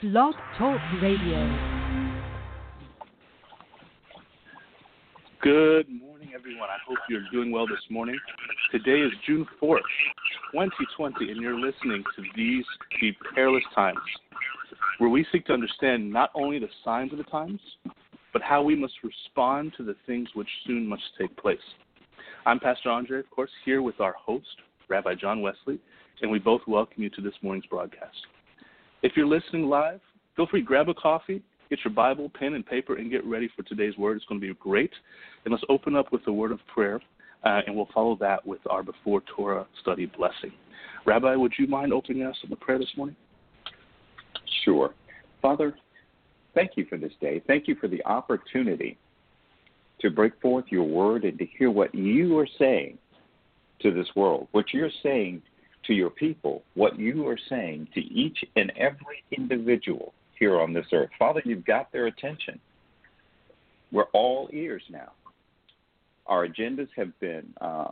Blog Talk Radio. Good morning, everyone. I hope you're doing well this morning. Today is June 4th, 2020, and you're listening to These Be Perilous Times, where we seek to understand not only the signs of the times, but how we must respond to the things which soon must take place. I'm Pastor Andre, of course, here with our host, Rabbi John Wesley, and we both welcome you to this morning's broadcast. If you're listening live, feel free to grab a coffee, get your Bible, pen, and paper, and get ready for today's word. It's going to be great. And let's open up with a word of prayer, and we'll follow that with our Before Torah study blessing. Rabbi, would you mind opening us in a prayer this morning? Sure. Father, thank you for this day. Thank you for the opportunity to break forth your word and to hear what you are saying to this world, what you're saying to your people, what you are saying to each and every individual here on this earth. Father, you've got their attention. We're all ears now. Our agendas have been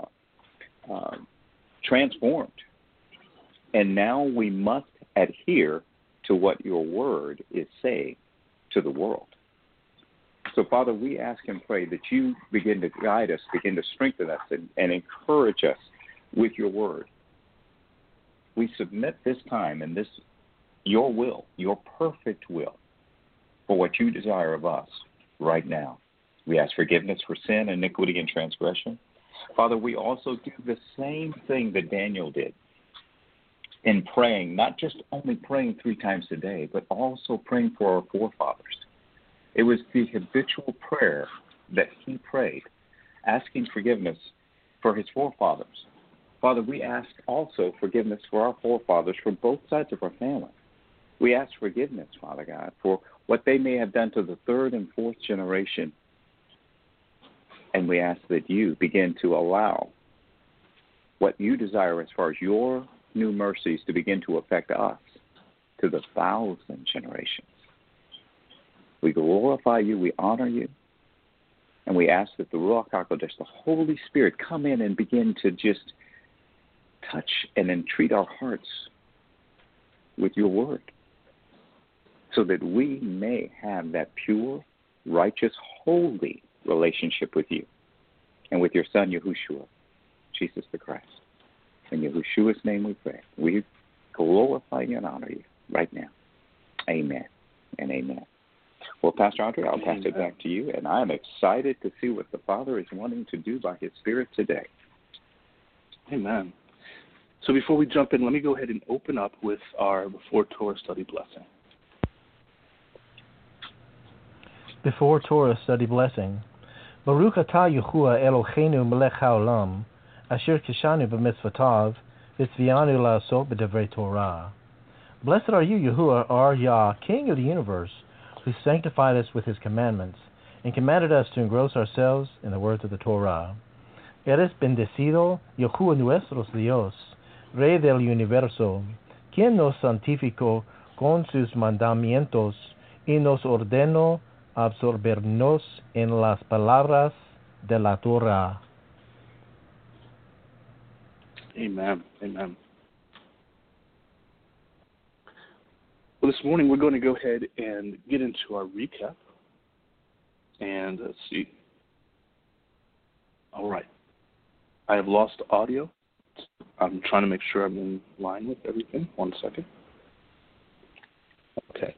transformed, and now we must adhere to what your word is saying to the world. So, Father, we ask and pray that you begin to guide us, begin to strengthen us, and encourage us with your word. We submit this time and this your will, your perfect will, for what you desire of us right now. We ask forgiveness for sin, iniquity, and transgression. Father, we also do the same thing that Daniel did in praying, not just only praying 3 times a day, but also praying for our forefathers. It was the habitual prayer that he prayed, asking forgiveness for his forefathers. Father, we ask also forgiveness for our forefathers from both sides of our family. We ask forgiveness, Father God, for what they may have done to the 3rd and 4th generation. And we ask that you begin to allow what you desire as far as your new mercies to begin to affect us to the 1,000 generations. We glorify you, we honor you, and we ask that the Ruach HaKodesh, the Holy Spirit, come in and begin to just touch and entreat our hearts with your word so that we may have that pure, righteous, holy relationship with you and with your Son, Yahushua, Jesus the Christ. In Yahushua's name we pray. We glorify you and honor you right now. Amen and amen. Well, Pastor Andre, I'll pass it back to you, and I'm excited to see what the Father is wanting to do by his Spirit today. Amen. So before we jump in, let me go ahead and open up with our Before Torah study blessing. Before Torah study blessing. Baruch atah Yahuwah Eloheinu melech haolam, asher kishanu b'mitzvotav, v'tzvianu la'asot b'devrei Torah. Blessed are you, Yahuwah, our Yah, King of the universe, who sanctified us with his commandments, and commanded us to engross ourselves in the words of the Torah. Eres bendecido, Yahuwah nuestro Dios, Rey del universo, quien nos santificó con sus mandamientos y nos ordenó absorbernos en las palabras de la Torah. Amen. Amen. Well, this morning we're going to go ahead and get into our recap. And let's see. All right. I have lost audio. I'm trying to make sure I'm in line with everything. 1 second. Okay.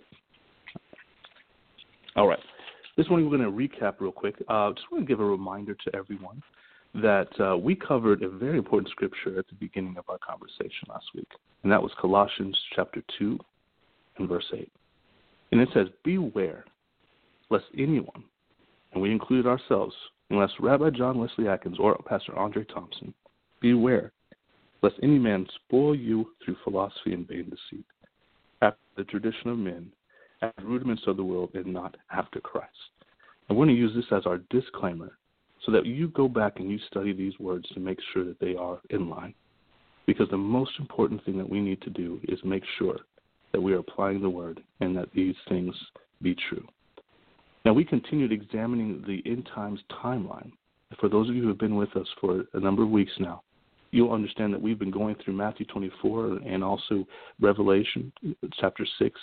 All right. This morning we're going to recap real quick. Just want to give a reminder to everyone that we covered a very important scripture at the beginning of our conversation last week, and that was Colossians chapter 2 and verse 8. And it says, beware lest anyone, and we included ourselves, unless Rabbi John Wesley Atkins or Pastor Andre Thompson, beware lest any man spoil you through philosophy and vain deceit, after the tradition of men, after the rudiments of the world, and not after Christ. And we're going to use this as our disclaimer so that you go back and you study these words to make sure that they are in line. Because the most important thing that we need to do is make sure that we are applying the word and that these things be true. Now, we continued examining the end times timeline. For those of you who have been with us for a number of weeks now, you'll understand that we've been going through Matthew 24 and also Revelation chapter 6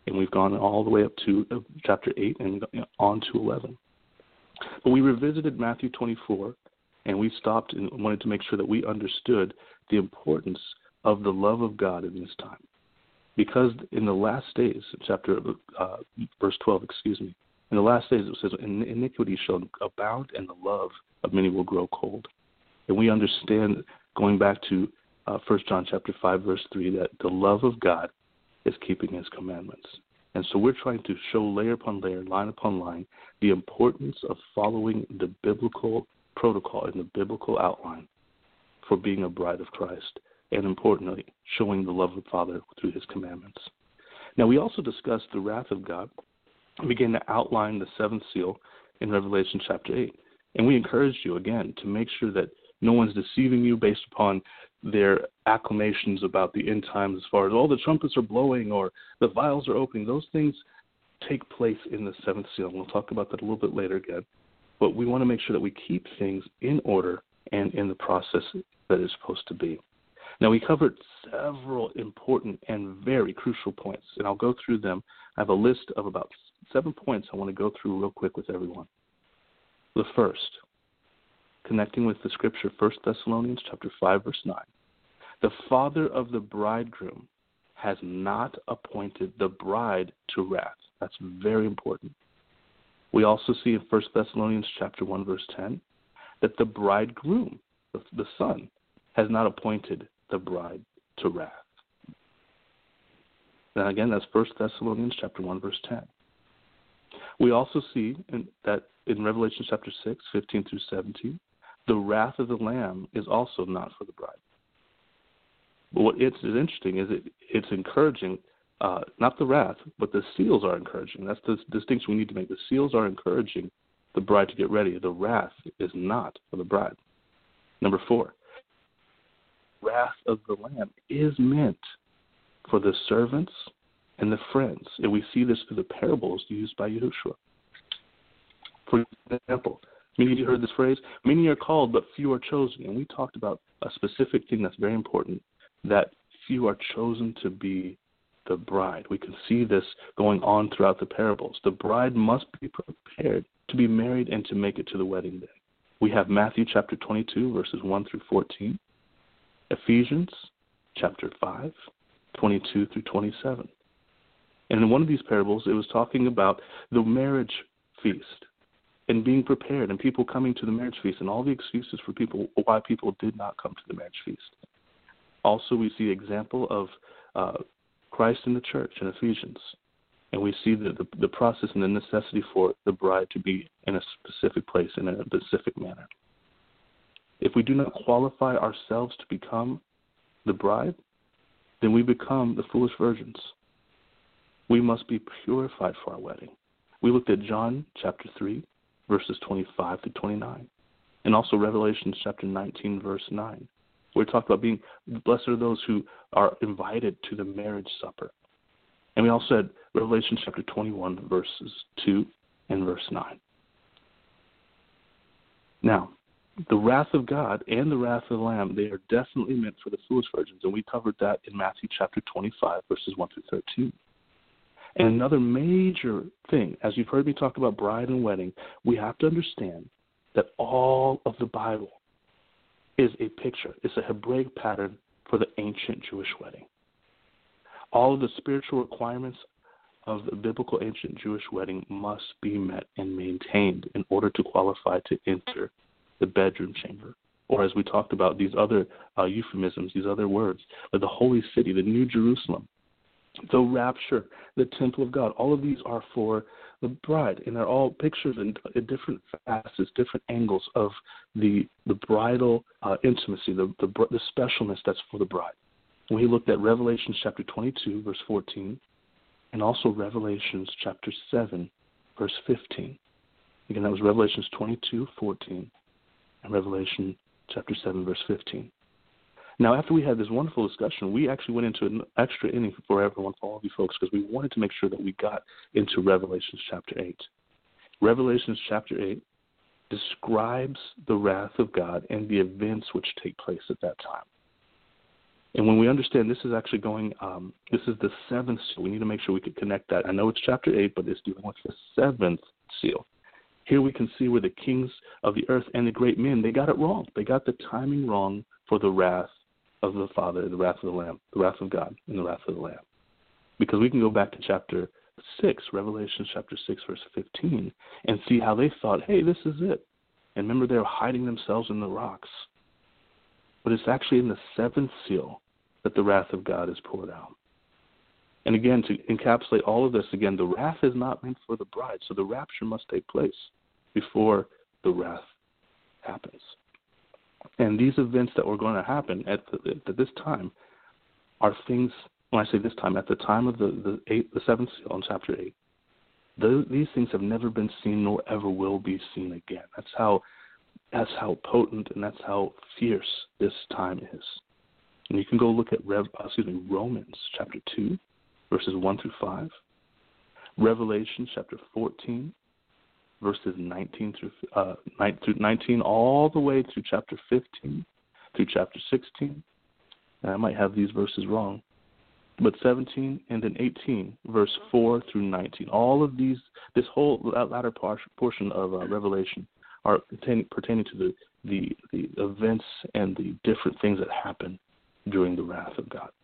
And we've gone all the way up to chapter 8 and on to 11. But we revisited Matthew 24, and we stopped and wanted to make sure that we understood the importance of the love of God in this time. Because in the last days, verse 12, in the last days it says, iniquity shall abound and the love of many will grow cold. And we understand, going back to 1 John chapter 5, verse 3, that the love of God is keeping his commandments. And so we're trying to show layer upon layer, line upon line, the importance of following the biblical protocol and the biblical outline for being a bride of Christ, and importantly, showing the love of the Father through his commandments. Now, we also discussed the wrath of God and began to outline the seventh seal in Revelation chapter 8. And we encouraged you, again, to make sure that no one's deceiving you based upon their acclamations about the end times as far as, the trumpets are blowing or the vials are opening. Those things take place in the seventh seal. And we'll talk about that a little bit later again. But we want to make sure that we keep things in order and in the process that it's supposed to be. Now, we covered several important and very crucial points, and I'll go through them. I have a list of about 7 points I want to go through real quick with everyone. The first, connecting with the scripture, 1 Thessalonians chapter 5, verse 9. The father of the bridegroom has not appointed the bride to wrath. That's very important. We also see in 1 Thessalonians chapter 1, verse 10, that the bridegroom, the son, has not appointed the bride to wrath. Now again, that's 1 Thessalonians chapter 1, verse 10. We also see that in Revelation chapter 6, 15 through 17, the wrath of the Lamb is also not for the bride. But what is interesting is it's encouraging, not the wrath, but the seals are encouraging. That's the distinction we need to make. The seals are encouraging the bride to get ready. The wrath is not for the bride. Number 4, wrath of the Lamb is meant for the servants and the friends. And we see this through the parables used by Yahushua. For example, many of you heard this phrase, many are called, but few are chosen. And we talked about a specific thing that's very important, that few are chosen to be the bride. We can see this going on throughout the parables. The bride must be prepared to be married and to make it to the wedding day. We have Matthew chapter 22, verses 1 through 14. Ephesians chapter 5, 22 through 27. And in one of these parables, it was talking about the marriage feast and being prepared and people coming to the marriage feast and all the excuses for people why people did not come to the marriage feast. Also, we see the example of Christ in the church in Ephesians. And we see the process and the necessity for the bride to be in a specific place in a specific manner. If we do not qualify ourselves to become the bride, then we become the foolish virgins. We must be purified for our wedding. We looked at John chapter 3, verses 25 to 29, and also Revelation chapter 19, verse 9. We talked about being blessed are those who are invited to the marriage supper. And we also had Revelation chapter 21, verses 2 and verse 9. Now, the wrath of God and the wrath of the Lamb, they are definitely meant for the foolish virgins, and we covered that in Matthew chapter 25, verses 1 through 13. And another major thing, as you've heard me talk about bride and wedding, we have to understand that all of the Bible is a picture. It's a Hebraic pattern for the ancient Jewish wedding. All of the spiritual requirements of the biblical ancient Jewish wedding must be met and maintained in order to qualify to enter the bedroom chamber. Or as we talked about, these other euphemisms, these other words, like the holy city, the New Jerusalem, the rapture, the temple of God. All of these are for the bride, and they're all pictures in different facets, different angles of the bridal intimacy, the specialness that's for the bride. We looked at Revelation chapter 22, verse 14, and also Revelations chapter 7, verse 15. Again, that was Revelations 22, 14, and Revelation chapter 7, verse 15. Now, after we had this wonderful discussion, we actually went into an extra inning for everyone, for all of you folks, because we wanted to make sure that we got into Revelation chapter 8. Revelation chapter 8 describes the wrath of God and the events which take place at that time. And when we understand this is actually this is the seventh seal. We need to make sure we can connect that. I know it's chapter 8, but it's dealing with the seventh seal. Here we can see where the kings of the earth and the great men, they got it wrong. They got the timing wrong for the wrath of the Father, the wrath of the Lamb, the wrath of God, and the wrath of the Lamb. Because we can go back to chapter 6, Revelation chapter 6, verse 15, and see how they thought, hey, this is it. And remember, they were hiding themselves in the rocks. But it's actually in the seventh seal that the wrath of God is poured out. And again, to encapsulate all of this, again, the wrath is not meant for the bride, so the rapture must take place before the wrath happens. And these events that were going to happen at this time are things, when I say this time, at the time of the seventh seal in chapter 8, these things have never been seen nor ever will be seen again. That's how potent and that's how fierce this time is. And you can go look at Romans chapter 2, verses 1 through 5, Revelation chapter 14, verses 19 through 19, all the way through chapter 15 through chapter 16. And I might have these verses wrong, but 17 and then 18, verse 4 through 19. All of these, this whole latter portion of Revelation are pertaining to the events and the different things that happen during the wrath of God.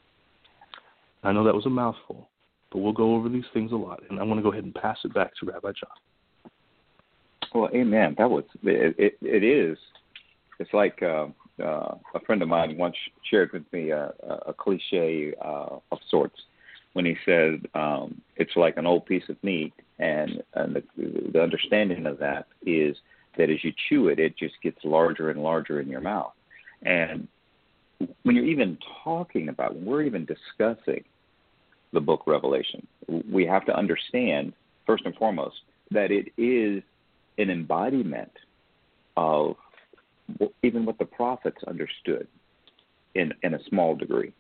I know that was a mouthful, but we'll go over these things a lot, and I'm going to go ahead and pass it back to Rabbi John. Well, amen. That was it. It is. It's like a friend of mine once shared with me a cliche of sorts when he said it's like an old piece of meat, and the understanding of that is that as you chew it, it just gets larger and larger in your mouth. And when you're even talking about, when we're even discussing the book Revelation, we have to understand, first and foremost, that it is an embodiment of even what the prophets understood in a small degree,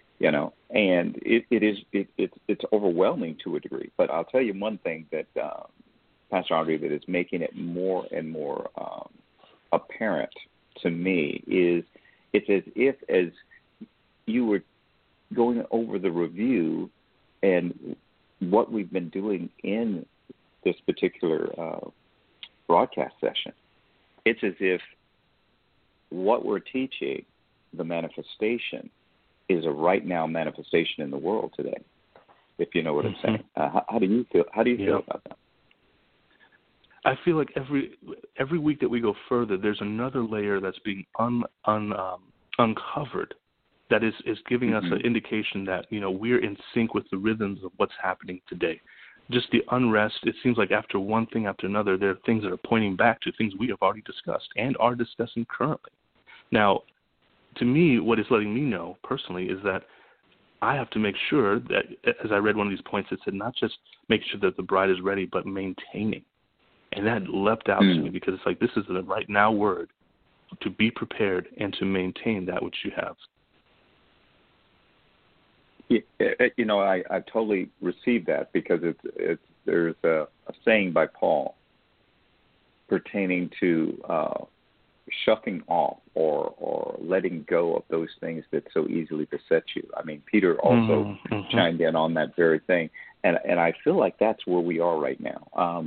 and it's overwhelming to a degree. But I'll tell you one thing that Pastor Andre, that is making it more and more apparent to me is it's as if as you were going over the review and what we've been doing in this particular broadcast session. It's as if what we're teaching, the manifestation, is a right now manifestation in the world today, if you know what I'm saying. How do you feel? How do you feel about that? I feel like every week that we go further, there's another layer that's being uncovered that is giving us an indication that, we're in sync with the rhythms of what's happening today. Just the unrest, it seems like after one thing after another, there are things that are pointing back to things we have already discussed and are discussing currently. Now, to me, what it's letting me know personally is that I have to make sure that, as I read one of these points, it said not just make sure that the bride is ready, but maintaining. And that leapt out to me because it's like this is the right now word to be prepared and to maintain that which you have. I totally received that because there's a saying by Paul pertaining to shuffling off or letting go of those things that so easily beset you. I mean, Peter also chimed in on that very thing, and I feel like that's where we are right now.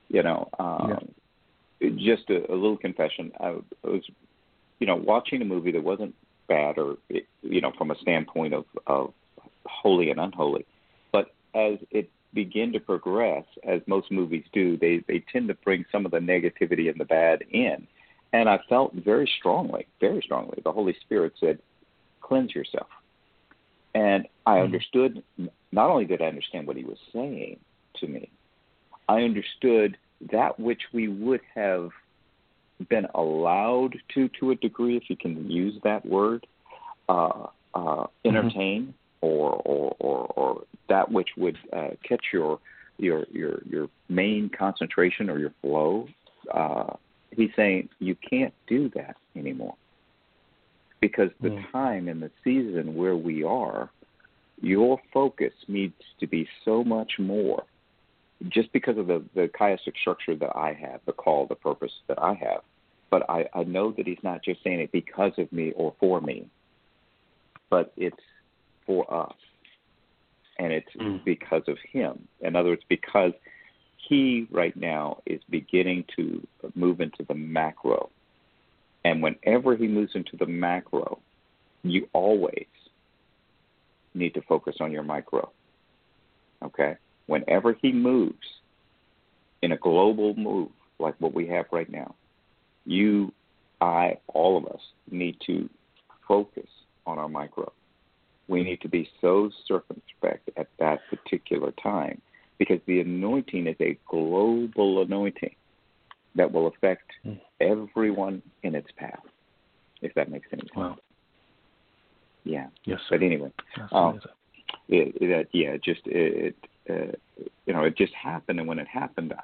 Just a little confession. I was, watching a movie that wasn't bad or, from a standpoint of holy and unholy. But as it began to progress, as most movies do, they tend to bring some of the negativity and the bad in. And I felt very strongly, the Holy Spirit said, cleanse yourself. And I understood, not only did I understand what he was saying to me, I understood that which we would have been allowed to a degree, if you can use that word, entertain or that which would catch your main concentration or your flow. He's saying you can't do that anymore because the time and the season where we are, your focus needs to be so much more. Just because of the chiastic structure that I have, the call, the purpose that I have. But I know that he's not just saying it because of me or for me. but it's for us. And it's because of him. In other words, because he right now is beginning to move into the macro. And whenever he moves into the macro, you always need to focus on your micro. Okay? Whenever he moves in a global move like what we have right now, you, I, all of us need to focus on our micro. We need to be so circumspect at that particular time because the anointing is a global anointing that will affect everyone in its path, if that makes any sense. Wow. Yeah. Yes, sir. But anyway, it just happened, and when it happened,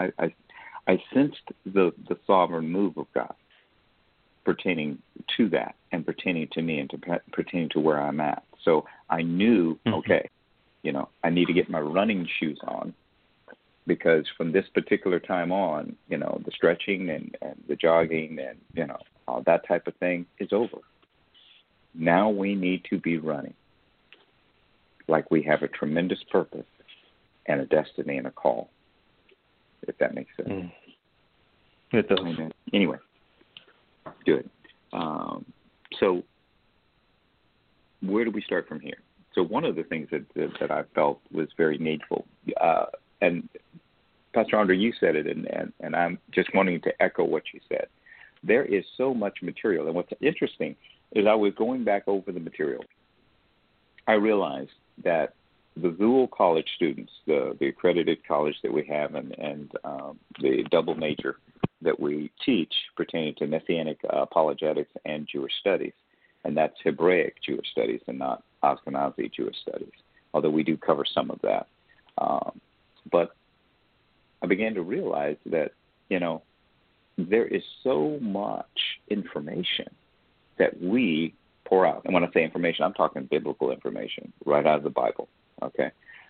I sensed the sovereign move of God pertaining to that and pertaining to me and pertaining to where I'm at. So I knew, okay, I need to get my running shoes on because from this particular time on, the stretching and the jogging and, that type of thing is over. Now we need to be running like we have a tremendous purpose and a destiny and a call, if that makes sense. It does. Amen. Anyway, good. So where do we start from here? So one of the things that I felt was very needful, and Pastor Andre, you said it, and I'm just wanting to echo what you said. There is so much material, and what's interesting is I was going back over the material. I realized that the Zool College students, the accredited college that we have, and the double major that we teach pertaining to Messianic apologetics and Jewish studies, and that's Hebraic Jewish studies and not Ashkenazi Jewish studies, although we do cover some of that. But I began to realize that, there is so much information that we pour out. And when I say information, I'm talking biblical information right out of the Bible, okay?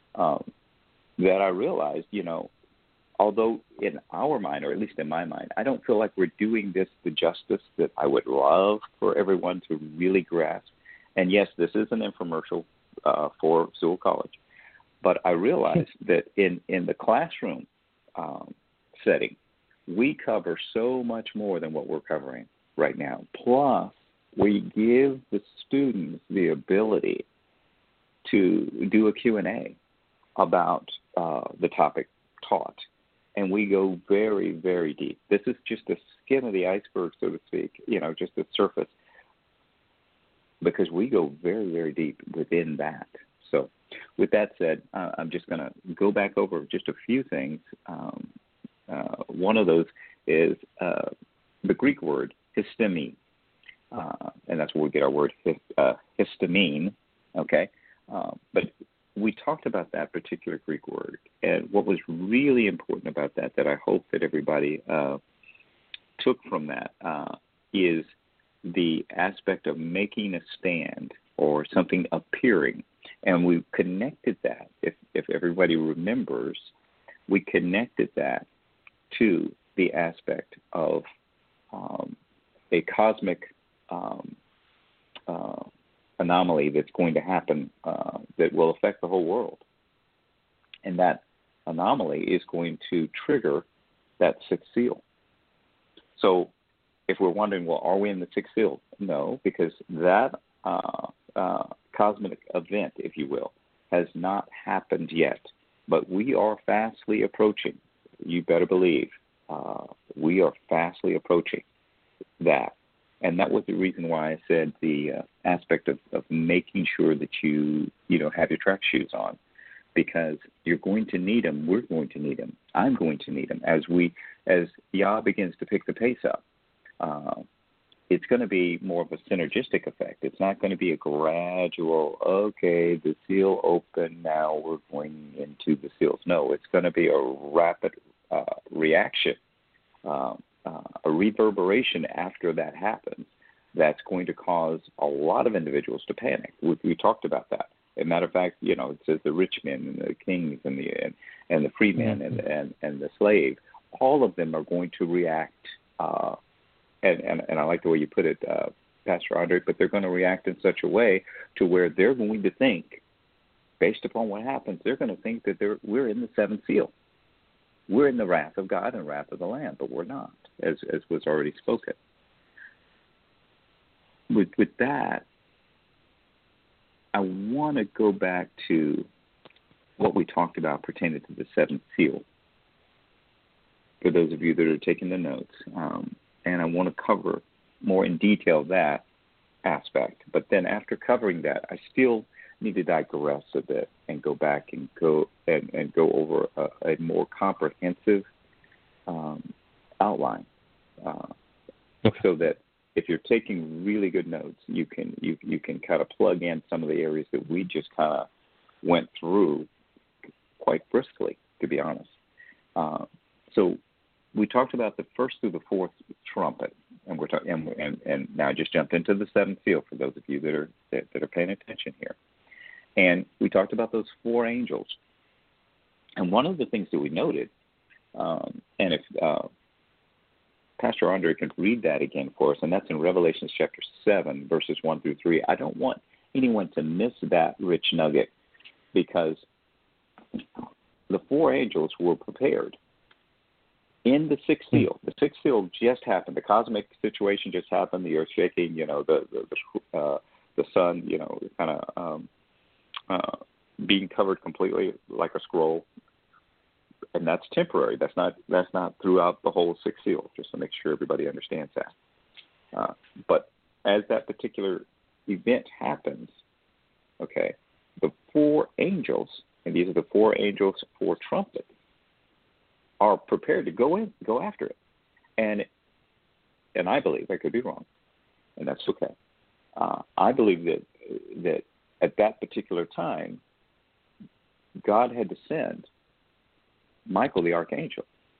That I realized, although in our mind, or at least in my mind, I don't feel like we're doing this the justice that I would love for everyone to really grasp. And yes, this is an infomercial for Zool College. But I realized that in the classroom setting, we cover so much more than what we're covering right now. Plus, we give the students the ability to do a Q&A about the topic taught. And we go very, very deep. This is just the skin of the iceberg, so to speak, just the surface, because we go very, very deep within that. So with that said, I'm just going to go back over just a few things. One of those is the Greek word histamine, and that's where we get our word histamine, okay? But we talked about that particular Greek word, and what was really important about that I hope that everybody took from that is the aspect of making a stand or something appearing. And we connected that, if everybody remembers, we connected that to the aspect of a cosmic anomaly that's going to happen that will affect the whole world. And that anomaly is going to trigger that sixth seal. So if we're wondering, well, are we in the sixth seal? No, because that cosmic event, if you will, has not happened yet. But we are fastly approaching. You better believe we are fastly approaching that. And that was the reason why I said the aspect of making sure that you have your track shoes on, because you're going to need them. We're going to need them. I'm going to need them as Yah begins to pick the pace up. It's going to be more of a synergistic effect. It's not going to be a gradual, okay, the seal open, now we're going into the seals. No, it's going to be a rapid reaction, a reverberation after that happens that's going to cause a lot of individuals to panic. We talked about that. As a matter of fact, it says the rich men and the kings and the free men and the slave, all of them are going to react. And I like the way you put it, Pastor Andre, but they're going to react in such a way to where they're going to think, based upon what happens, they're going to think that we're in the seventh seal. We're in the wrath of God and wrath of the Lamb, but we're not, as was already spoken. With that, I want to go back to what we talked about pertaining to the seventh seal, for those of you that are taking the notes. And I want to cover more in detail that aspect. But then after covering that, I still need to digress a bit and go back and go over a more comprehensive outline, so that if you're taking really good notes, you can kind of plug in some of the areas that we just kind of went through quite briskly, to be honest. So we talked about the first through the fourth trumpet, and we're talking, and now I just jumped into the seventh seal for those of you that are paying attention here. And we talked about those four angels. And one of the things that we noted, and if Pastor Andre can read that again for us, and that's in Revelation chapter 7, verses 1 through 3. I don't want anyone to miss that rich nugget, because the four angels were prepared in the sixth seal. The sixth seal just happened. The cosmic situation just happened. The earth shaking, the sun, kind of being covered completely like a scroll, and that's temporary. That's not throughout the whole sixth seal. Just to make sure everybody understands that. But as that particular event happens, okay, the four angels, and these are the four angels, four trumpets, are prepared to go after it, and I believe, I could be wrong, and that's okay. I believe that at that particular time, God had to send Michael the archangel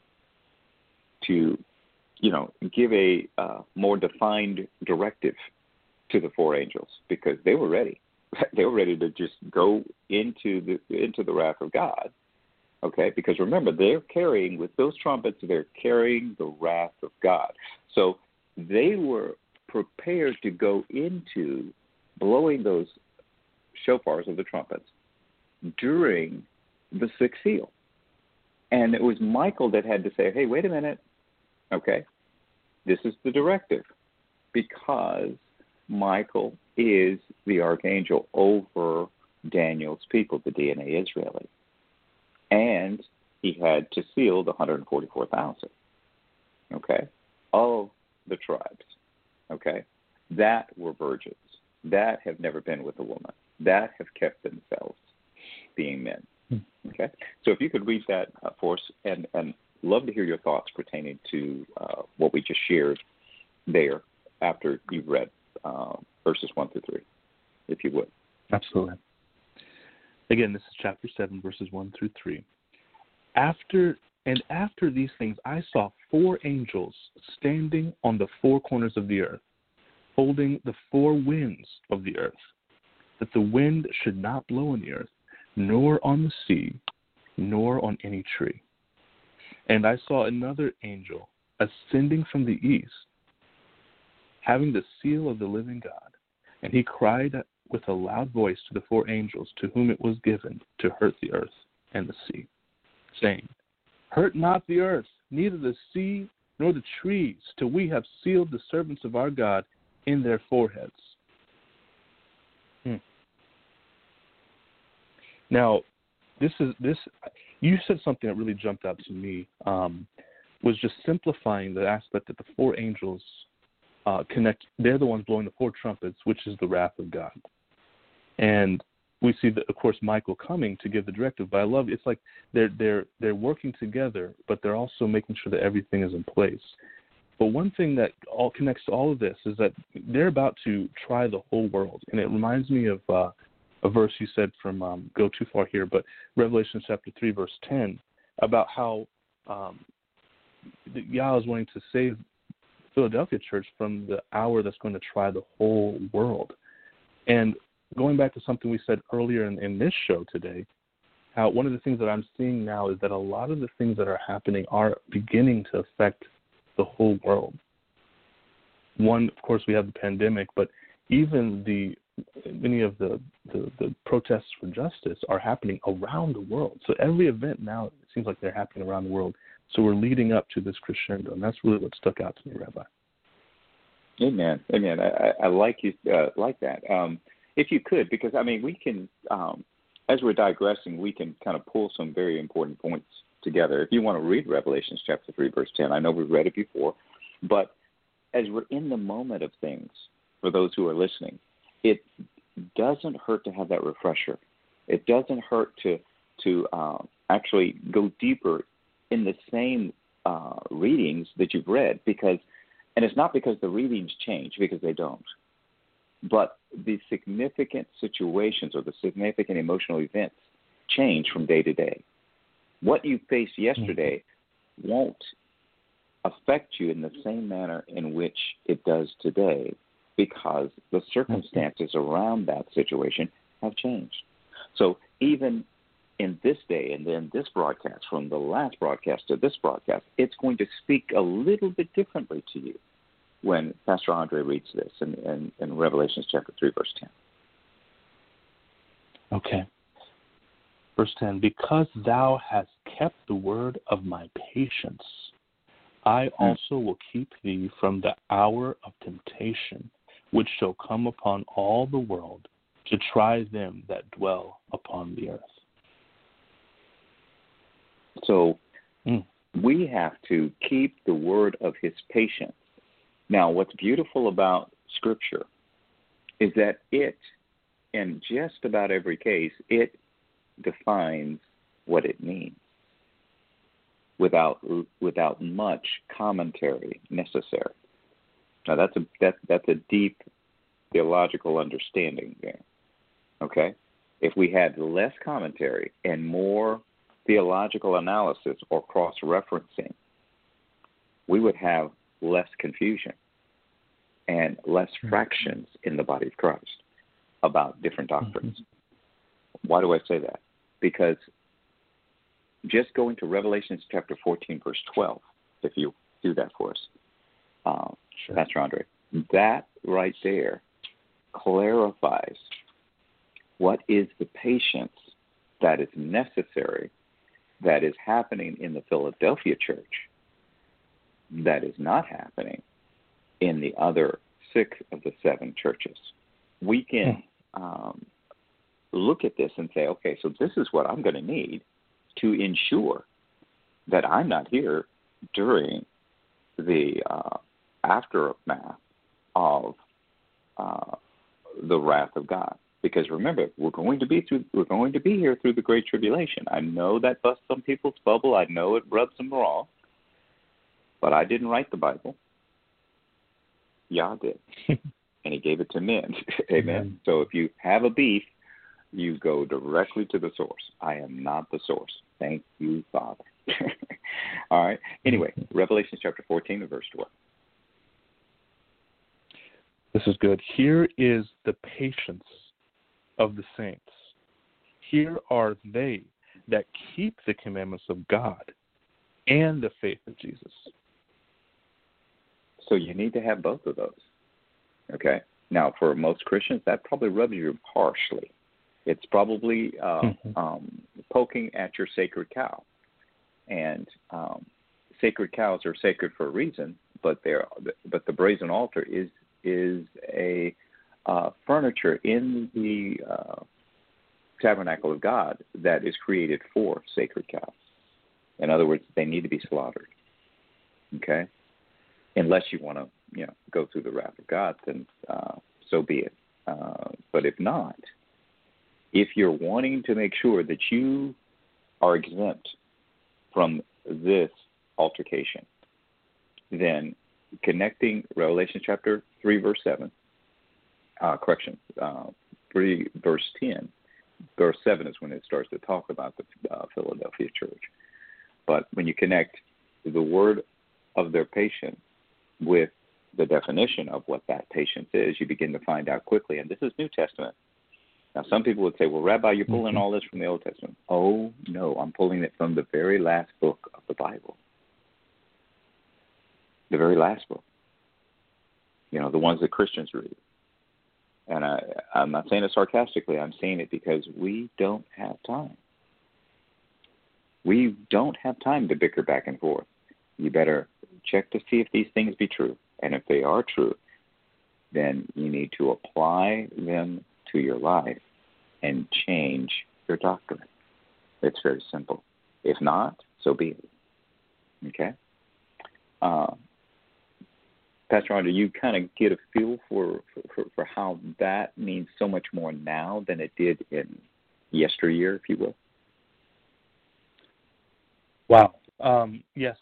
to, give a more defined directive to the four angels, because they were ready. They were ready to just go into the wrath of God. Okay, because remember, they're carrying, with those trumpets, they're carrying the wrath of God. So they were prepared to go into blowing those shofars of the trumpets during the sixth seal. And it was Michael that had to say, hey, wait a minute, okay, this is the directive, because Michael is the archangel over Daniel's people, the DNA Israeli. And he had to seal the 144,000, okay, of the tribes, okay, that were virgins, that have never been with a woman, that have kept themselves being men, okay. So if you could read that for us, and love to hear your thoughts pertaining to what we just shared there after you've read verses 1 through 3, if you would. Absolutely. Again, this is chapter 7, verses 1 through 3. After these things, I saw four angels standing on the four corners of the earth, holding the four winds of the earth, that the wind should not blow on the earth, nor on the sea, nor on any tree. And I saw another angel ascending from the east, having the seal of the living God, and he cried with a loud voice to the four angels to whom it was given to hurt the earth and the sea, saying, hurt not the earth, neither the sea nor the trees, till we have sealed the servants of our God in their foreheads. Now, this you said something that really jumped out to me, was just simplifying the aspect that the four angels connect. They're the ones blowing the four trumpets, which is the wrath of God. And we see, that, of course, Michael coming to give the directive. But I love it's like they're working together, but they're also making sure that everything is in place. But one thing that all connects to all of this is that they're about to try the whole world, and it reminds me of a verse you said from go too far here, but Revelation chapter 3, verse 10, about how Yah is wanting to save Philadelphia church from the hour that's going to try the whole world. And going back to something we said earlier in this show today, how one of the things that I'm seeing now is that a lot of the things that are happening are beginning to affect the whole world. One, of course, we have the pandemic, but even many of the protests for justice are happening around the world. So every event now, it seems like they're happening around the world. So we're leading up to this crescendo, and that's really what stuck out to me, Rabbi. Amen. Amen. I like you like that. If you could, because I mean, we can, as we're digressing, we can kind of pull some very important points together. If you want to read Revelations chapter 3, verse 10, I know we've read it before, but as we're in the moment of things, for those who are listening, it doesn't hurt to have that refresher. It doesn't hurt to actually go deeper in the same readings that you've read, because, and it's not because the readings change, because they don't, but the significant situations or the significant emotional events change from day to day. What you faced yesterday won't affect you in the same manner in which it does today, because the circumstances around that situation have changed. So even in this day and then this broadcast, from the last broadcast to this broadcast, it's going to speak a little bit differently to you when Pastor Andre reads this in Revelation chapter 3, verse 10. Okay. Verse 10, because thou hast kept the word of my patience, I also will keep thee from the hour of temptation, which shall come upon all the world, to try them that dwell upon the earth. So we have to keep the word of his patience. Now, what's beautiful about Scripture is that it, in just about every case, it defines what it means without much commentary necessary. Now, that's a deep theological understanding there. Okay? If we had less commentary and more theological analysis or cross-referencing, we would have less confusion and less fractions in the body of Christ about different doctrines. Why do I say that? Because just going to Revelation chapter 14, verse 12, if you do that for us, Pastor Andre, that right there clarifies what is the patience that is necessary, that is happening in the Philadelphia church, that is not happening in the other 6 of the 7 churches. We can look at this and say, okay, so this is what I'm going to need to ensure that I'm not here during the aftermath of the wrath of God. Because remember, we're going to be here through the Great Tribulation. I know that busts some people's bubble. I know it rubs them raw. But I didn't write the Bible. Yah did. And he gave it to men. Amen. So if you have a beef, you go directly to the source. I am not the source. Thank you, Father. All right. Anyway, Revelation chapter 14 and verse 12. This is good. Here is the patience of the saints. Here are they that keep the commandments of God and the faith of Jesus. So you need to have both of those. Okay? Now, for most Christians, that probably rubs you harshly. It's probably poking at your sacred cow. And sacred cows are sacred for a reason, but the brazen altar is a furniture in the tabernacle of God that is created for sacred cows. In other words, they need to be slaughtered. Okay? Unless you want to, go through the wrath of God, then so be it. But if not, if you're wanting to make sure that you are exempt from this altercation, then connecting Revelation chapter 3, verse 7, 3, verse 10, verse 7 is when it starts to talk about the Philadelphia church. But when you connect the word of their patience with the definition of what that patience is, you begin to find out quickly, and this is New Testament. Now, some people would say, well, Rabbi, you're pulling all this from the Old Testament. Oh, no, I'm pulling it from the very last book of the Bible. The very last book. the ones that Christians read. And I'm not saying it sarcastically. I'm saying it because we don't have time. We don't have time to bicker back and forth. You better check to see if these things be true. And if they are true, then you need to apply them to your life and change your doctrine. It's very simple. If not, so be it. Okay? Pastor Andre, you kind of get a feel for how that means so much more now than it did in yesteryear, if you will? Wow. Yes.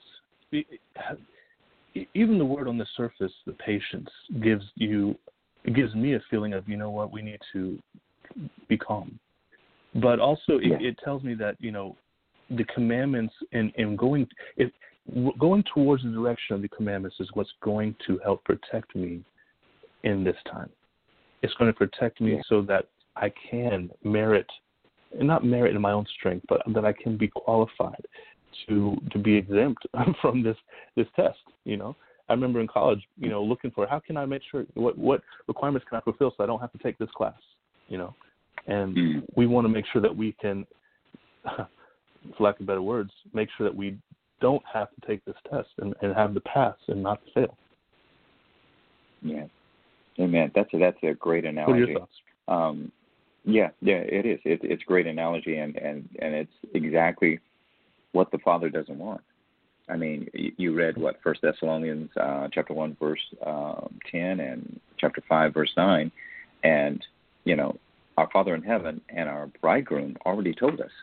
Even the word on the surface, the patience, gives me a feeling of, you know what, we need to be calm. But also it tells me that, the commandments and going towards the direction of the commandments is what's going to help protect me in this time. It's going to protect me so that I can merit, and not merit in my own strength, but that I can be qualified to be exempt from this test. I remember in college, looking for how can I make sure what requirements can I fulfill so I don't have to take this class, and we want to make sure that we can, for lack of better words, make sure that we don't have to take this test and have the pass and not fail. Yeah. Amen. That's a great analogy. What are your thoughts? Yeah, it is. It's a great analogy, and it's exactly what the Father doesn't want. I mean, you read 1 Thessalonians chapter 1 verse 10 and chapter 5 verse 9, and our Father in heaven and our bridegroom already told us,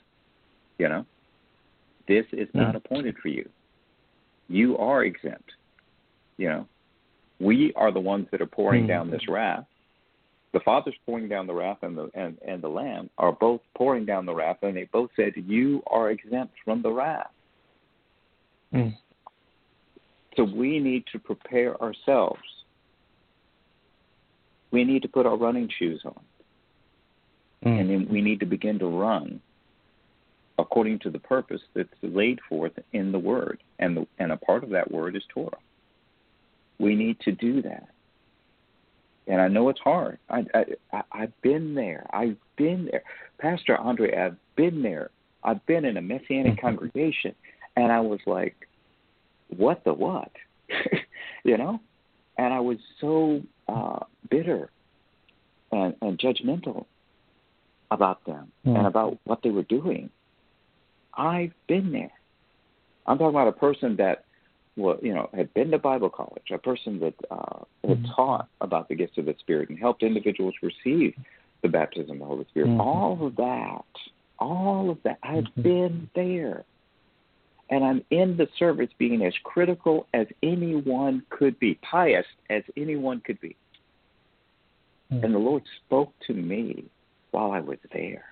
this is not appointed for you. You are exempt. We are the ones that are pouring down this wrath. The Father's pouring down the wrath, and the Lamb are both pouring down the wrath, and they both said, you are exempt from the wrath. So we need to prepare ourselves. We need to put our running shoes on. And then we need to begin to run according to the purpose that's laid forth in the Word. And a part of that Word is Torah. We need to do that. And I know it's hard. I've been there. Pastor Andre, I've been there. I've been in a Messianic congregation, and I was like, what the what? And I was so bitter and judgmental about them and about what they were doing. I've been there. I'm talking about a person that had been to Bible college, a person that had taught about the gifts of the Spirit and helped individuals receive the baptism of the Holy Spirit. All of that, I've been there. And I'm in the service being as critical as anyone could be, pious as anyone could be. And the Lord spoke to me while I was there.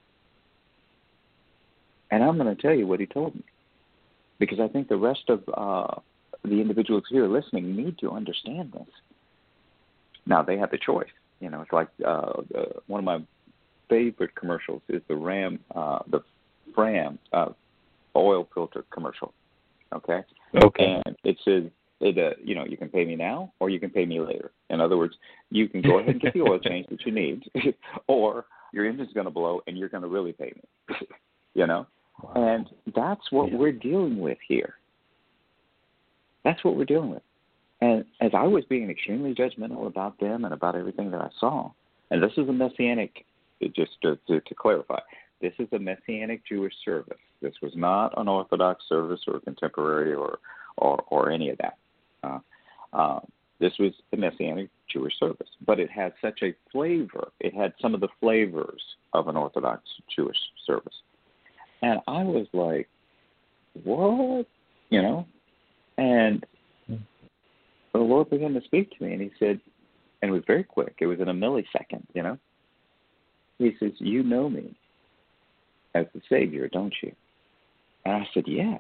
And I'm going to tell you what he told me, because I think the rest of the individuals here listening need to understand this. Now, they have the choice. It's like one of my favorite commercials is the Fram oil filter commercial. Okay. And it says, you can pay me now or you can pay me later. In other words, you can go ahead and get the oil change that you need, or your engine's going to blow and you're going to really pay me. Wow. And that's what we're dealing with here. That's what we're dealing with. And as I was being extremely judgmental about them and about everything that I saw, and this is a Messianic, just to clarify, this is a Messianic Jewish service. This was not an Orthodox service or contemporary or any of that. This was a Messianic Jewish service, but it had such a flavor. It had some of the flavors of an Orthodox Jewish service. And I was like, what? And the Lord began to speak to me, and he said, and it was very quick. It was in a millisecond, He says, you know me as the Savior, don't you? And I said, yes.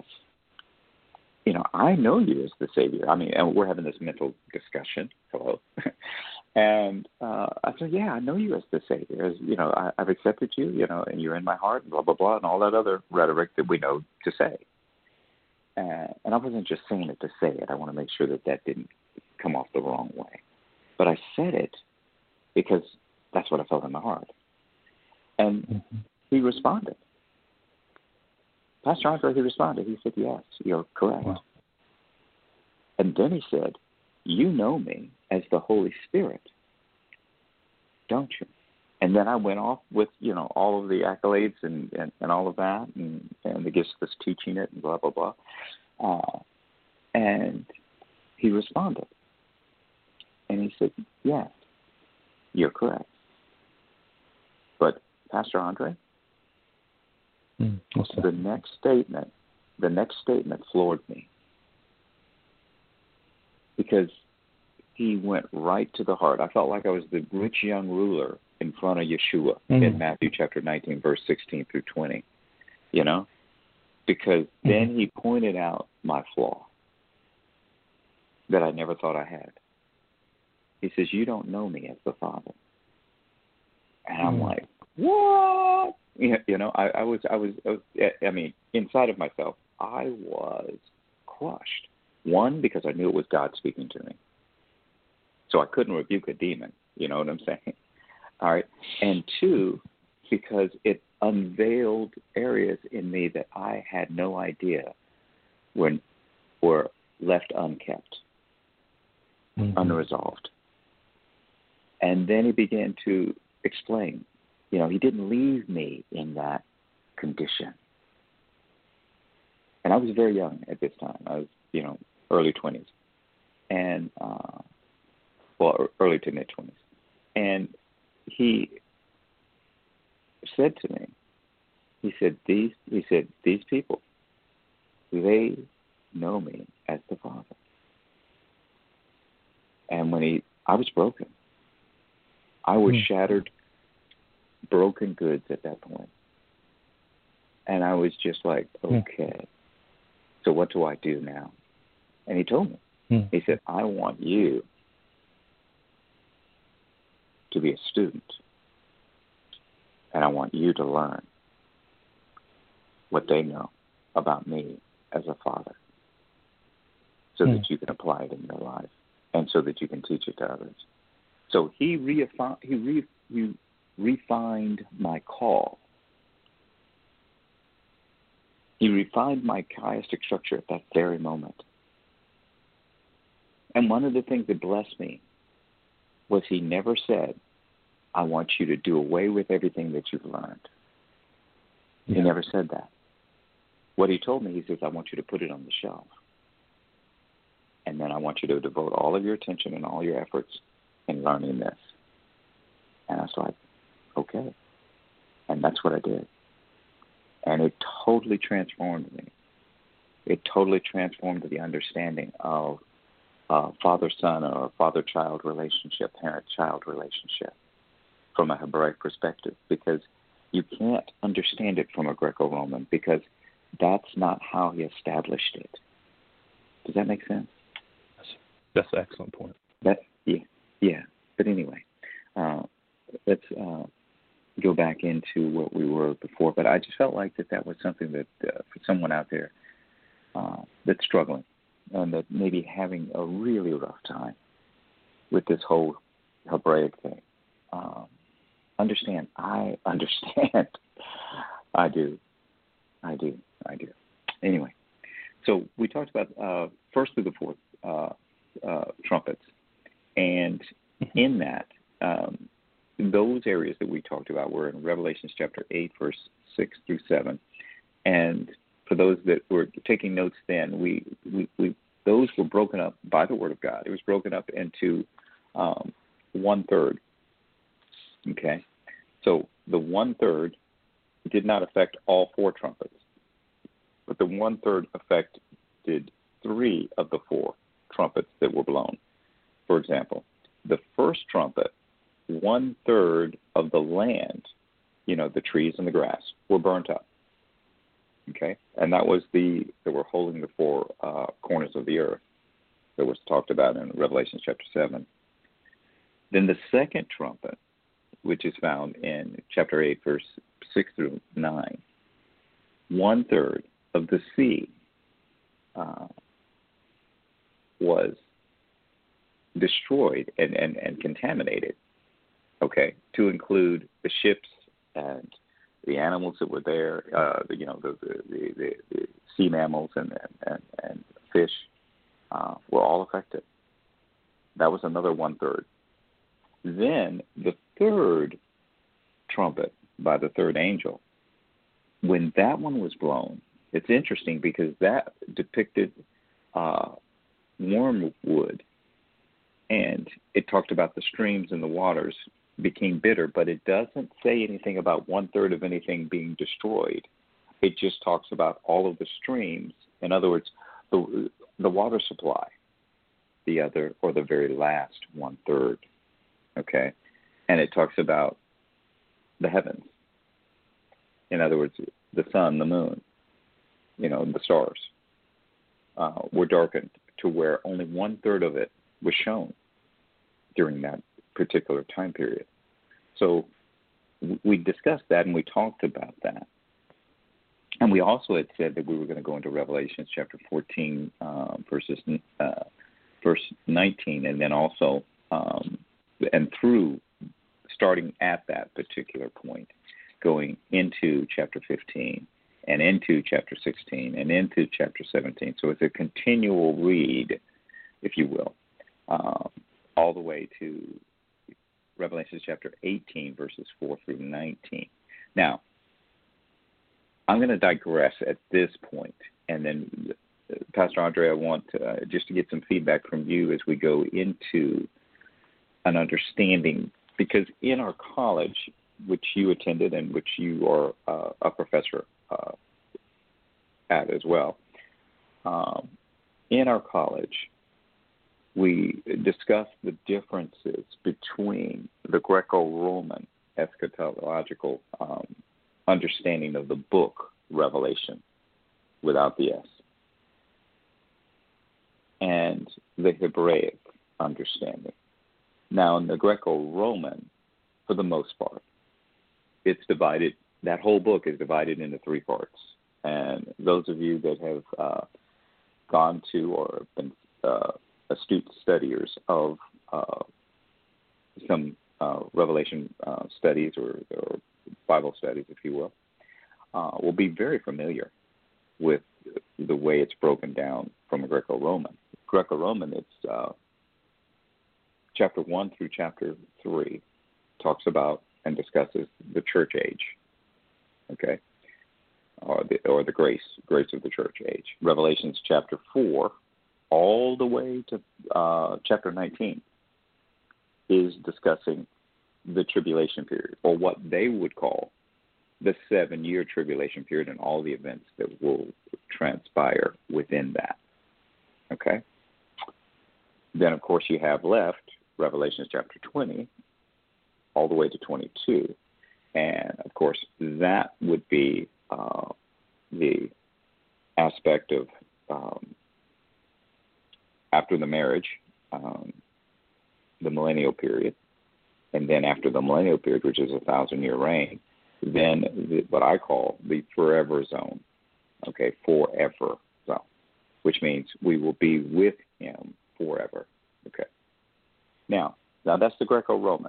I know you as the Savior. I mean, and we're having this mental discussion. Hello. And I said, yeah, I know you as the Savior. As I've accepted you, and you're in my heart, and blah, blah, blah, and all that other rhetoric that we know to say. And I wasn't just saying it to say it. I want to make sure that didn't come off the wrong way. But I said it because that's what I felt in my heart. And he responded. Pastor Andre, he responded. He said, yes, you're correct. Wow. And then he said, you know me as the Holy Spirit, don't you? And then I went off with, all of the accolades and all of that and the gifts of teaching it and blah, blah, blah. And he responded. And he said, yes, you're correct. But Pastor Andre, what's that? the next statement floored me. Because he went right to the heart. I felt like I was the rich young ruler in front of Yeshua in Matthew chapter 19, verse 16 through 20, because then he pointed out my flaw that I never thought I had. He says, you don't know me as the Father. And I'm like, what? I was, inside of myself, I was crushed. One, because I knew it was God speaking to me. So I couldn't rebuke a demon, you know what I'm saying? All right. And two, because it unveiled areas in me that I had no idea were left unkept, unresolved. And then he began to explain, he didn't leave me in that condition. And I was very young at this time. I was, early 20s. And, early to mid-20s. And he said to me, he said, these people, they know me as the Father. And I was broken. I was shattered, broken goods at that point. And I was just like, okay, so what do I do now? And he told me, he said, I want you to be a student, and I want you to learn what they know about me as a father so that you can apply it in your life and so that you can teach it to others. So he refined my call. He refined my chiastic structure at that very moment. And one of the things that blessed me was he never said, I want you to do away with everything that you've learned. He never said that. What he told me, he says, I want you to put it on the shelf. And then I want you to devote all of your attention and all your efforts in learning this. And I was like, okay. And that's what I did. And it totally transformed me. It totally transformed the understanding of father-son or father-child relationship, parent-child relationship from a Hebraic perspective, because you can't understand it from a Greco-Roman, because that's not how he established it. Does that make sense? That's an excellent point. Yeah. But anyway, let's go back into what we were before. But I just felt like that was something that for someone out there that's struggling and that maybe having a really rough time with this whole Hebraic thing. Understand. I understand. I do. Anyway, so we talked about first through the fourth trumpets. And in that, those areas that we talked about were in Revelation chapter 8, verse 6 through 7. And for those that were taking notes then, we those were broken up by the Word of God. It was broken up into 1/3. Okay? So the 1/3 did not affect all four trumpets, but the 1/3 affected 3 of the 4 trumpets that were blown. For example, the first trumpet, 1/3 of the land, the trees and the grass, were burnt up. Okay? And that was they were holding the 4 corners of the earth that was talked about in Revelation chapter 7. Then the second trumpet, which is found in chapter 8, verse 6 through 9, 1/3 of the sea was destroyed and contaminated, okay, to include the ships and the animals that were there, the sea mammals and fish were all affected. That was another 1/3. Then the third trumpet by the third angel, when that one was blown, it's interesting because that depicted wormwood, and it talked about the streams and the waters became bitter, but it doesn't say anything about 1/3 of anything being destroyed. It just talks about all of the streams. In other words, the water supply, the other or the very last 1/3, okay? And it talks about the heavens. In other words, the sun, the moon, the stars were darkened to where only 1/3 of it was shown during that particular time period. So we discussed that and we talked about that. And we also had said that we were going to go into Revelation chapter 14, verse 19, and then also, and through, starting at that particular point, going into chapter 15, and into chapter 16, and into chapter 17. So it's a continual read, if you will, all the way to Revelation chapter 18, verses 4 through 19. Now, I'm going to digress at this point, and then, Pastor Andre, I want just to get some feedback from you as we go into an understanding, because in our college, which you attended and which you are a professor at as well, in our college, we discussed the differences between the Greco-Roman eschatological understanding of the book Revelation, without the S, and the Hebraic understanding. Now, in the Greco-Roman, for the most part, it's divided, that whole book is divided into 3 parts. And those of you that have gone to or been astute studiers of some Revelation studies or Bible studies, if you will be very familiar with the way it's broken down from a Greco-Roman. Greco-Roman, it's chapter 1 through chapter 3 talks about and discusses the church age, okay, or the grace of the church age. Revelations chapter 4 all the way to chapter 19 is discussing the tribulation period, or what they would call the 7-year tribulation period, and all the events that will transpire within that. Okay? Then, of course, you have left Revelation chapter 20 all the way to 22. And, of course, that would be the aspect of after the marriage, the millennial period, and then after the millennial period, which is a 1,000-year reign, then what I call the forever zone, okay, forever zone, which means we will be with him forever, okay. Now that's the Greco-Roman.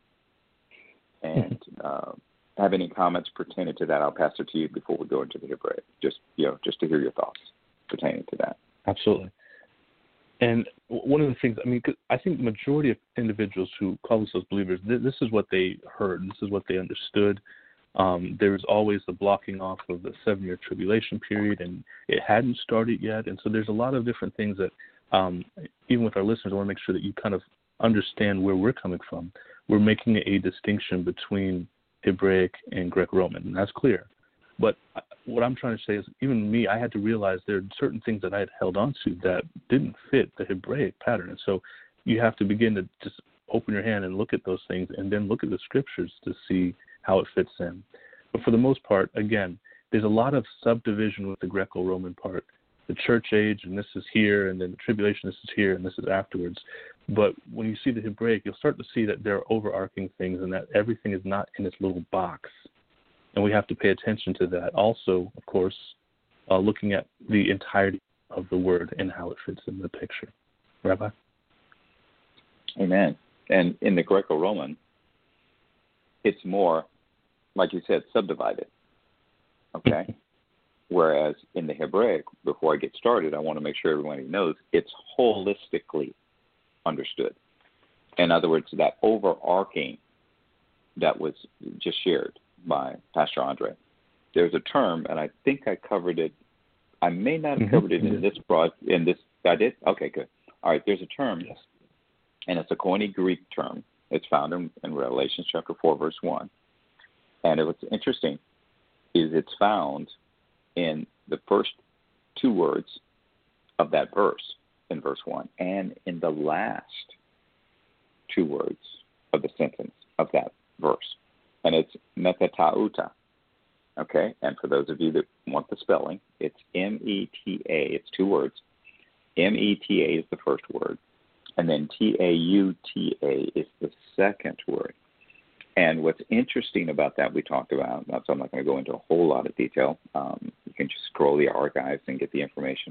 And have any comments pertaining to that? I'll pass it to you before we go into the Hebraic, just to hear your thoughts pertaining to that. Absolutely. And one of the things, cause I think the majority of individuals who call themselves believers, this is what they heard, this is what they understood. There was always the blocking off of the 7-year tribulation period, and it hadn't started yet. And so there's a lot of different things that, even with our listeners, I want to make sure that you kind of understand where we're coming from. We're making a distinction between Hebraic and Greco-Roman, and that's clear. But what I'm trying to say is, even me, I had to realize there are certain things that I had held on to that didn't fit the Hebraic pattern. And so you have to begin to just open your hand and look at those things, and then look at the scriptures to see how it fits in. But for the most part, again, there's a lot of subdivision with the Greco-Roman part. The church age, and this is here, and then the tribulation, this is here, and this is afterwards. But when you see the Hebraic, you'll start to see that there are overarching things, and that everything is not in this little box. And we have to pay attention to that. Also, of course, looking at the entirety of the word and how it fits in the picture. Rabbi? Amen. And in the Greco-Roman, it's more, like you said, subdivided. Okay? Whereas in the Hebraic, before I get started, I want to make sure everybody knows it's holistically understood. In other words, that overarching that was just shared by Pastor Andre, there's a term, and I think I covered it. I may not have covered it in this I did? Okay, good. All right, there's a term, and it's a Koine Greek term. It's found in Revelation chapter 4, verse 1. And what's interesting is it's found in the first two words of that verse in verse 1 and in the last two words of the sentence of that verse. And it's metatauta. Okay? And for those of you that want the spelling, it's M-E-T-A. It's two words. M-E-T-A is the first word. And then T-A-U-T-A is the second word. And what's interesting about that we talked about, so I'm not going to go into a whole lot of detail. You can just scroll the archives and get the information.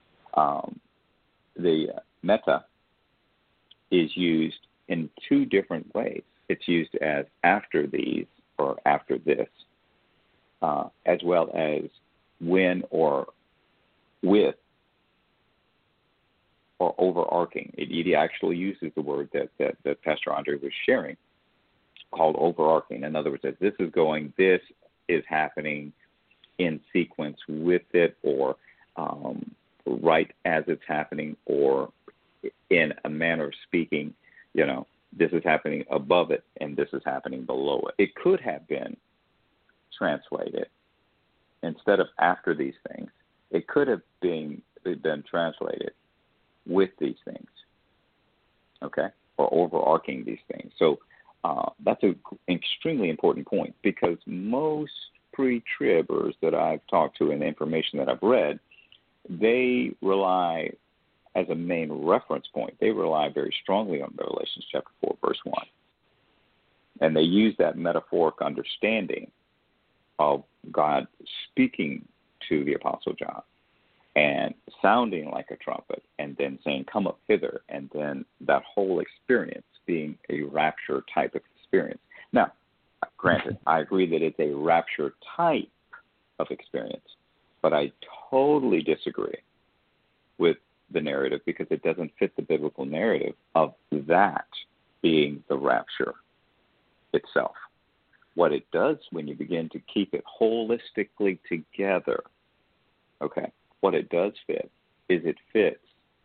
The meta is used in two different ways. It's used as after these or after this, as well as when or with or overarching. It actually uses the word that Pastor Andre was sharing, called overarching. In other words, as this is going, this is happening in sequence with it, or right as it's happening, or in a manner of speaking, this is happening above it and this is happening below it. It could have been translated, instead of after these things, it could have been translated with these things, okay, or overarching these things. So that's an extremely important point, because most pre-tribbers that I've talked to and the information that I've read, they rely, as a main reference point, they rely very strongly on Revelation chapter 4, verse 1. And they use that metaphoric understanding of God speaking to the Apostle John and sounding like a trumpet and then saying, "Come up hither," and then that whole experience being a rapture type of experience. Now, granted, I agree that it's a rapture type of experience, but I totally disagree with the narrative, because it doesn't fit the biblical narrative of that being the rapture itself. What it does, when you begin to keep it holistically together, okay, what it does fit is it fits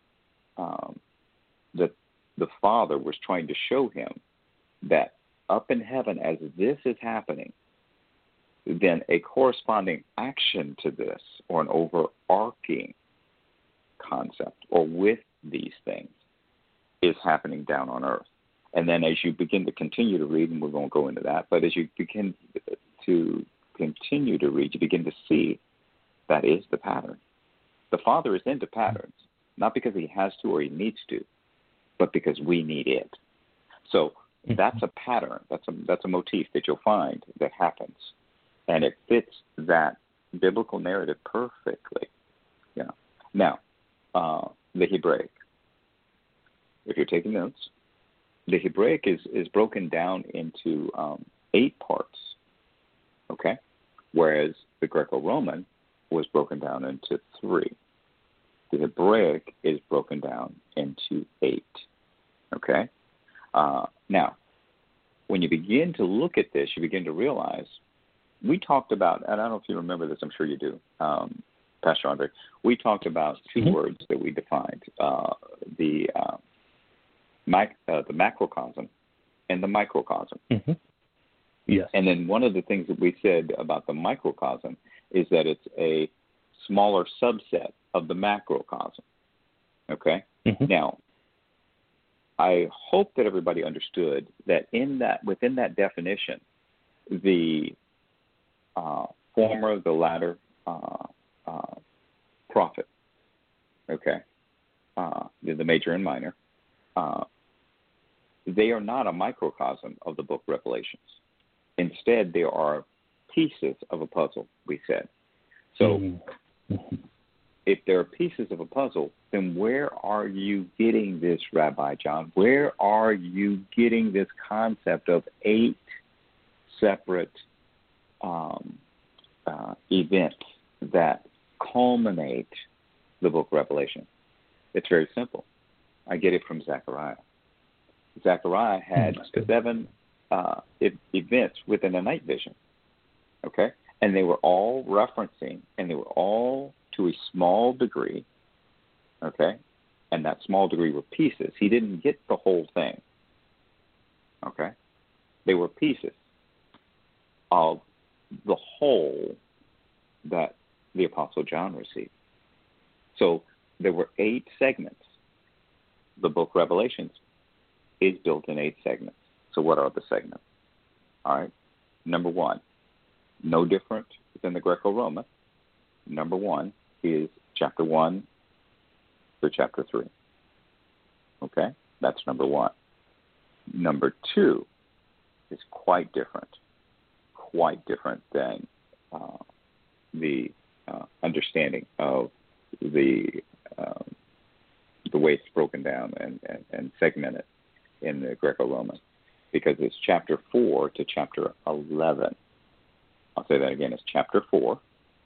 that the Father was trying to show him that up in heaven, as this is happening, then a corresponding action to this, or an overarching concept, or with these things, is happening down on earth. And then as you begin to continue to read, and we won't go into that, but as you begin to continue to read, you begin to see that is the pattern. The Father is into patterns, not because he has to or he needs to, but because we need it. So that's a pattern. That's a motif that you'll find that happens, and it fits that biblical narrative perfectly. Yeah. Now, the Hebraic. If you're taking notes, the Hebraic is broken down into 8 parts, okay? Whereas the Greco-Roman was broken down into 3. The Hebraic is broken down into 8, okay? Now, when you begin to look at this, you begin to realize, we talked about, and I don't know if you remember this, I'm sure you do, Pastor Andre, we talked about 2 words that we defined, the macrocosm and the microcosm. Mm-hmm. Yes. And then one of the things that we said about the microcosm is that it's a smaller subset of the macrocosm. Okay? Mm-hmm. Now, I hope that everybody understood that within that definition, the former, the latter prophet, okay, the major and minor, they are not a microcosm of the book Revelations. Instead, they are pieces of a puzzle, we said. So if there are pieces of a puzzle, then where are you getting this, Rabbi John? Where are you getting this concept of 8 separate events that culminate the book of Revelation? It's very simple. I get it from Zechariah. Zechariah had 7 events within a night vision, okay? And they were all referencing, and they were all to a small degree, okay? And that small degree were pieces. He didn't get the whole thing, okay? They were pieces of the whole that the Apostle John received. So there were 8 segments. The book Revelations is built in 8 segments. So what are the segments? All right. Number 1, no different than the Greco-Roman. Number 1 is chapter 1 through chapter 3. Okay? That's number 1. Number 2 is quite different than the understanding of the way it's broken down and segmented in the Greco-Roman, because it's chapter 4 to chapter 11. I'll say that again. It's chapter 4,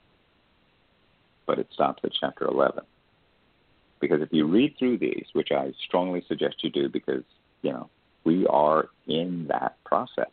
but it stops at chapter 11. Because if you read through these, which I strongly suggest you do, because, we are in that process.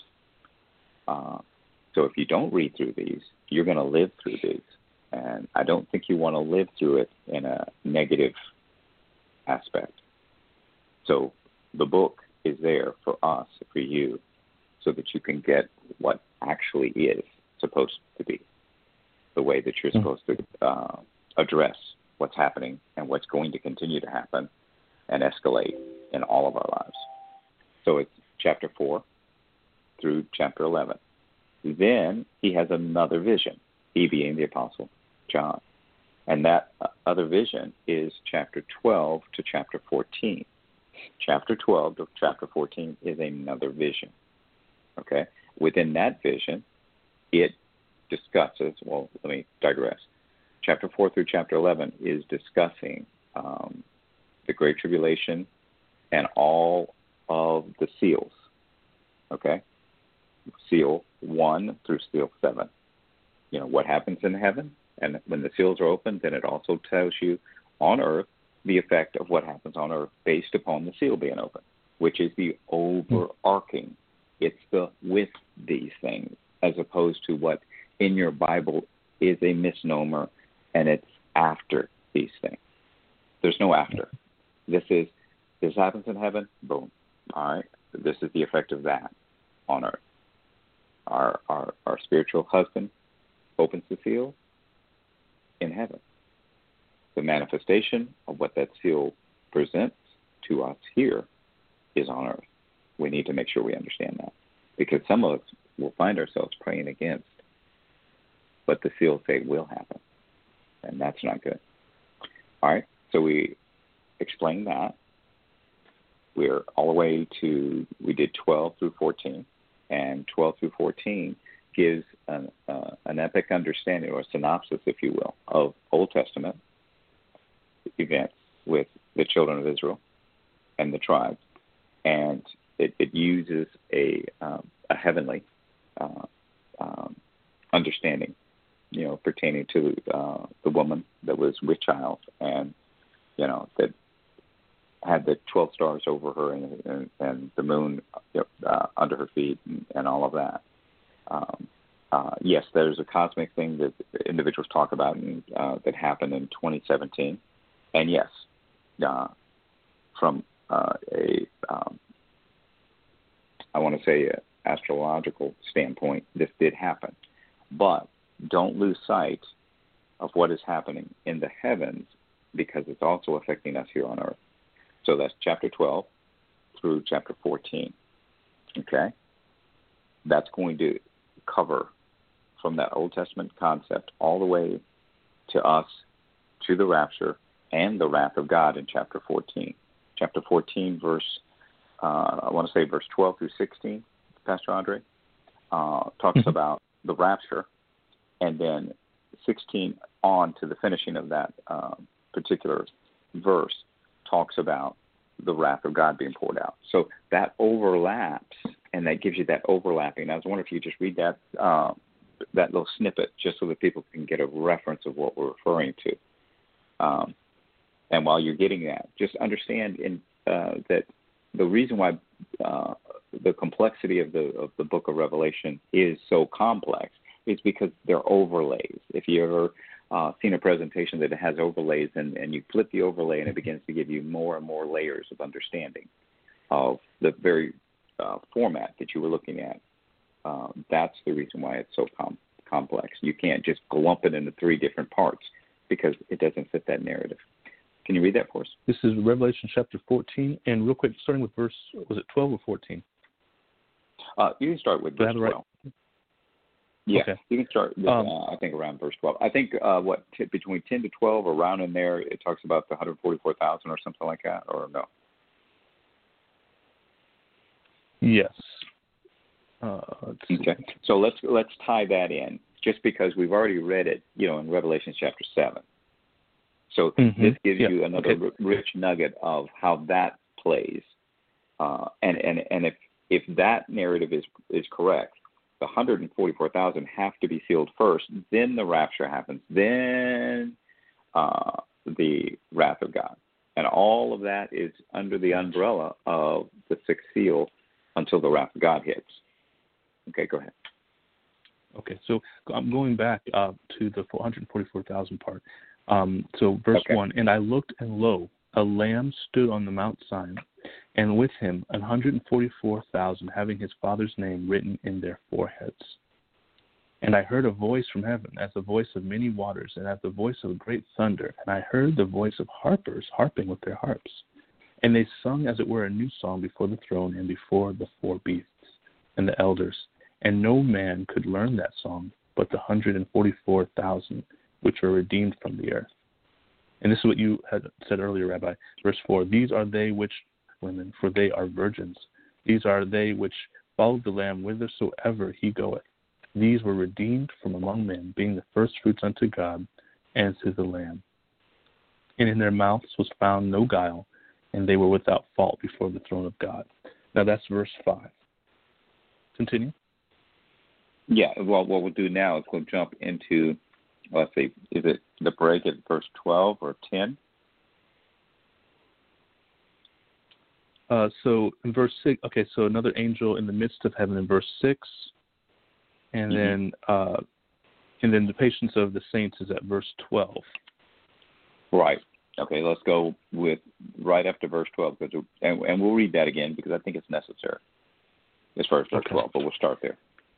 So if you don't read through these, you're going to live through these. And I don't think you want to live through it in a negative aspect. So the book is there for us, for you, so that you can get what actually is supposed to be, the way that you're supposed to address what's happening and what's going to continue to happen and escalate in all of our lives. So it's chapter 4 through chapter 11. Then he has another vision, he being the Apostle John. And that other vision is chapter 12 to chapter 14. Chapter 12 to chapter 14 is another vision. Okay? Within that vision, it discusses, well, let me digress. Chapter 4 through chapter 11 is discussing the Great Tribulation and all of the seals. Okay? Seal 1 through seal 7. What happens in heaven, and when the seals are opened, then it also tells you on earth the effect of what happens on earth based upon the seal being open, which is the overarching. It's the with these things, as opposed to what in your Bible is a misnomer, and it's after these things. There's no after. This happens in heaven, boom. All right? This is the effect of that on earth. Our spiritual husband opens the seal in heaven. The manifestation of what that seal presents to us here is on earth. We need to make sure we understand that, because some of us will find ourselves praying against what the seals say will happen, and that's not good. All right, so we explained that. We're all the way to, we did 12 through 14, and 12 through 14 gives an epic understanding, or a synopsis, if you will, of Old Testament events with the children of Israel and the tribes, and it uses a heavenly understanding, pertaining to the woman that was with child, and that had the 12 stars over her and the moon under her feet and all of that. Yes, there's a cosmic thing that individuals talk about that happened in 2017. And yes, from I want to say astrological standpoint, this did happen. But don't lose sight of what is happening in the heavens, because it's also affecting us here on earth. So that's chapter 12 through chapter 14. Okay? That's going to cover from that Old Testament concept all the way to us, to the rapture, and the wrath of God in chapter 14. Chapter 14, verse 12 through 16, Pastor Andre, talks about the rapture, and then 16 on to the finishing of that particular verse talks about the wrath of God being poured out. So that overlaps, and that gives you that overlapping. I was wondering if you just read that that little snippet just so that people can get a reference of what we're referring to. And while you're getting that, just understand that the reason why the complexity of the book of Revelation is so complex is because they're overlays. If you ever seen a presentation that has overlays and you flip the overlay and it begins to give you more and more layers of understanding of the very format that you were looking at, that's the reason why it's so complex. You can't just lump it into three different parts because it doesn't fit that narrative. Can you read that for us? This is Revelation chapter 14, and real quick, starting with verse, was it 12 or 14? You can start with verse 12. Right? Yeah, okay. You can start with, I think, around verse 12. I think, between 10 to 12, around in there, it talks about the 144,000 or something like that, or no? Yes. Okay, so let's tie that in, just because we've already read it, in Revelation chapter 7. So this gives you another rich nugget of how that plays, and if that narrative is correct, the 144,000 have to be sealed first. Then the rapture happens. Then the wrath of God, and all of that is under the umbrella of the sixth seal until the wrath of God hits. Okay, go ahead. Okay, so I'm going back to the 144,000 part. So verse 1, and I looked, and lo, a lamb stood on the Mount Sinai, and with him 144,000, having his Father's name written in their foreheads. And I heard a voice from heaven, as the voice of many waters, and as the voice of a great thunder. And I heard the voice of harpers harping with their harps. And they sung, as it were, a new song before the throne and before the four beasts and the elders. And no man could learn that song but the 144,000 which were redeemed from the earth. And this is what you had said earlier, Rabbi. Verse 4, these are they which, women, for they are virgins. These are they which followed the Lamb whithersoever he goeth. These were redeemed from among men, being the firstfruits unto God and to the Lamb. And in their mouths was found no guile, and they were without fault before the throne of God. Now that's verse 5. Continue. Yeah, well, what we'll do now is we'll jump into, let's see, is it the break at verse 12 or 10? So in verse 6, okay, so another angel in the midst of heaven in verse 6, and then the patience of the saints is at verse 12. Right. Okay, let's go with right after verse 12, and we'll read that again because I think it's necessary as far as verse 12, but we'll start there.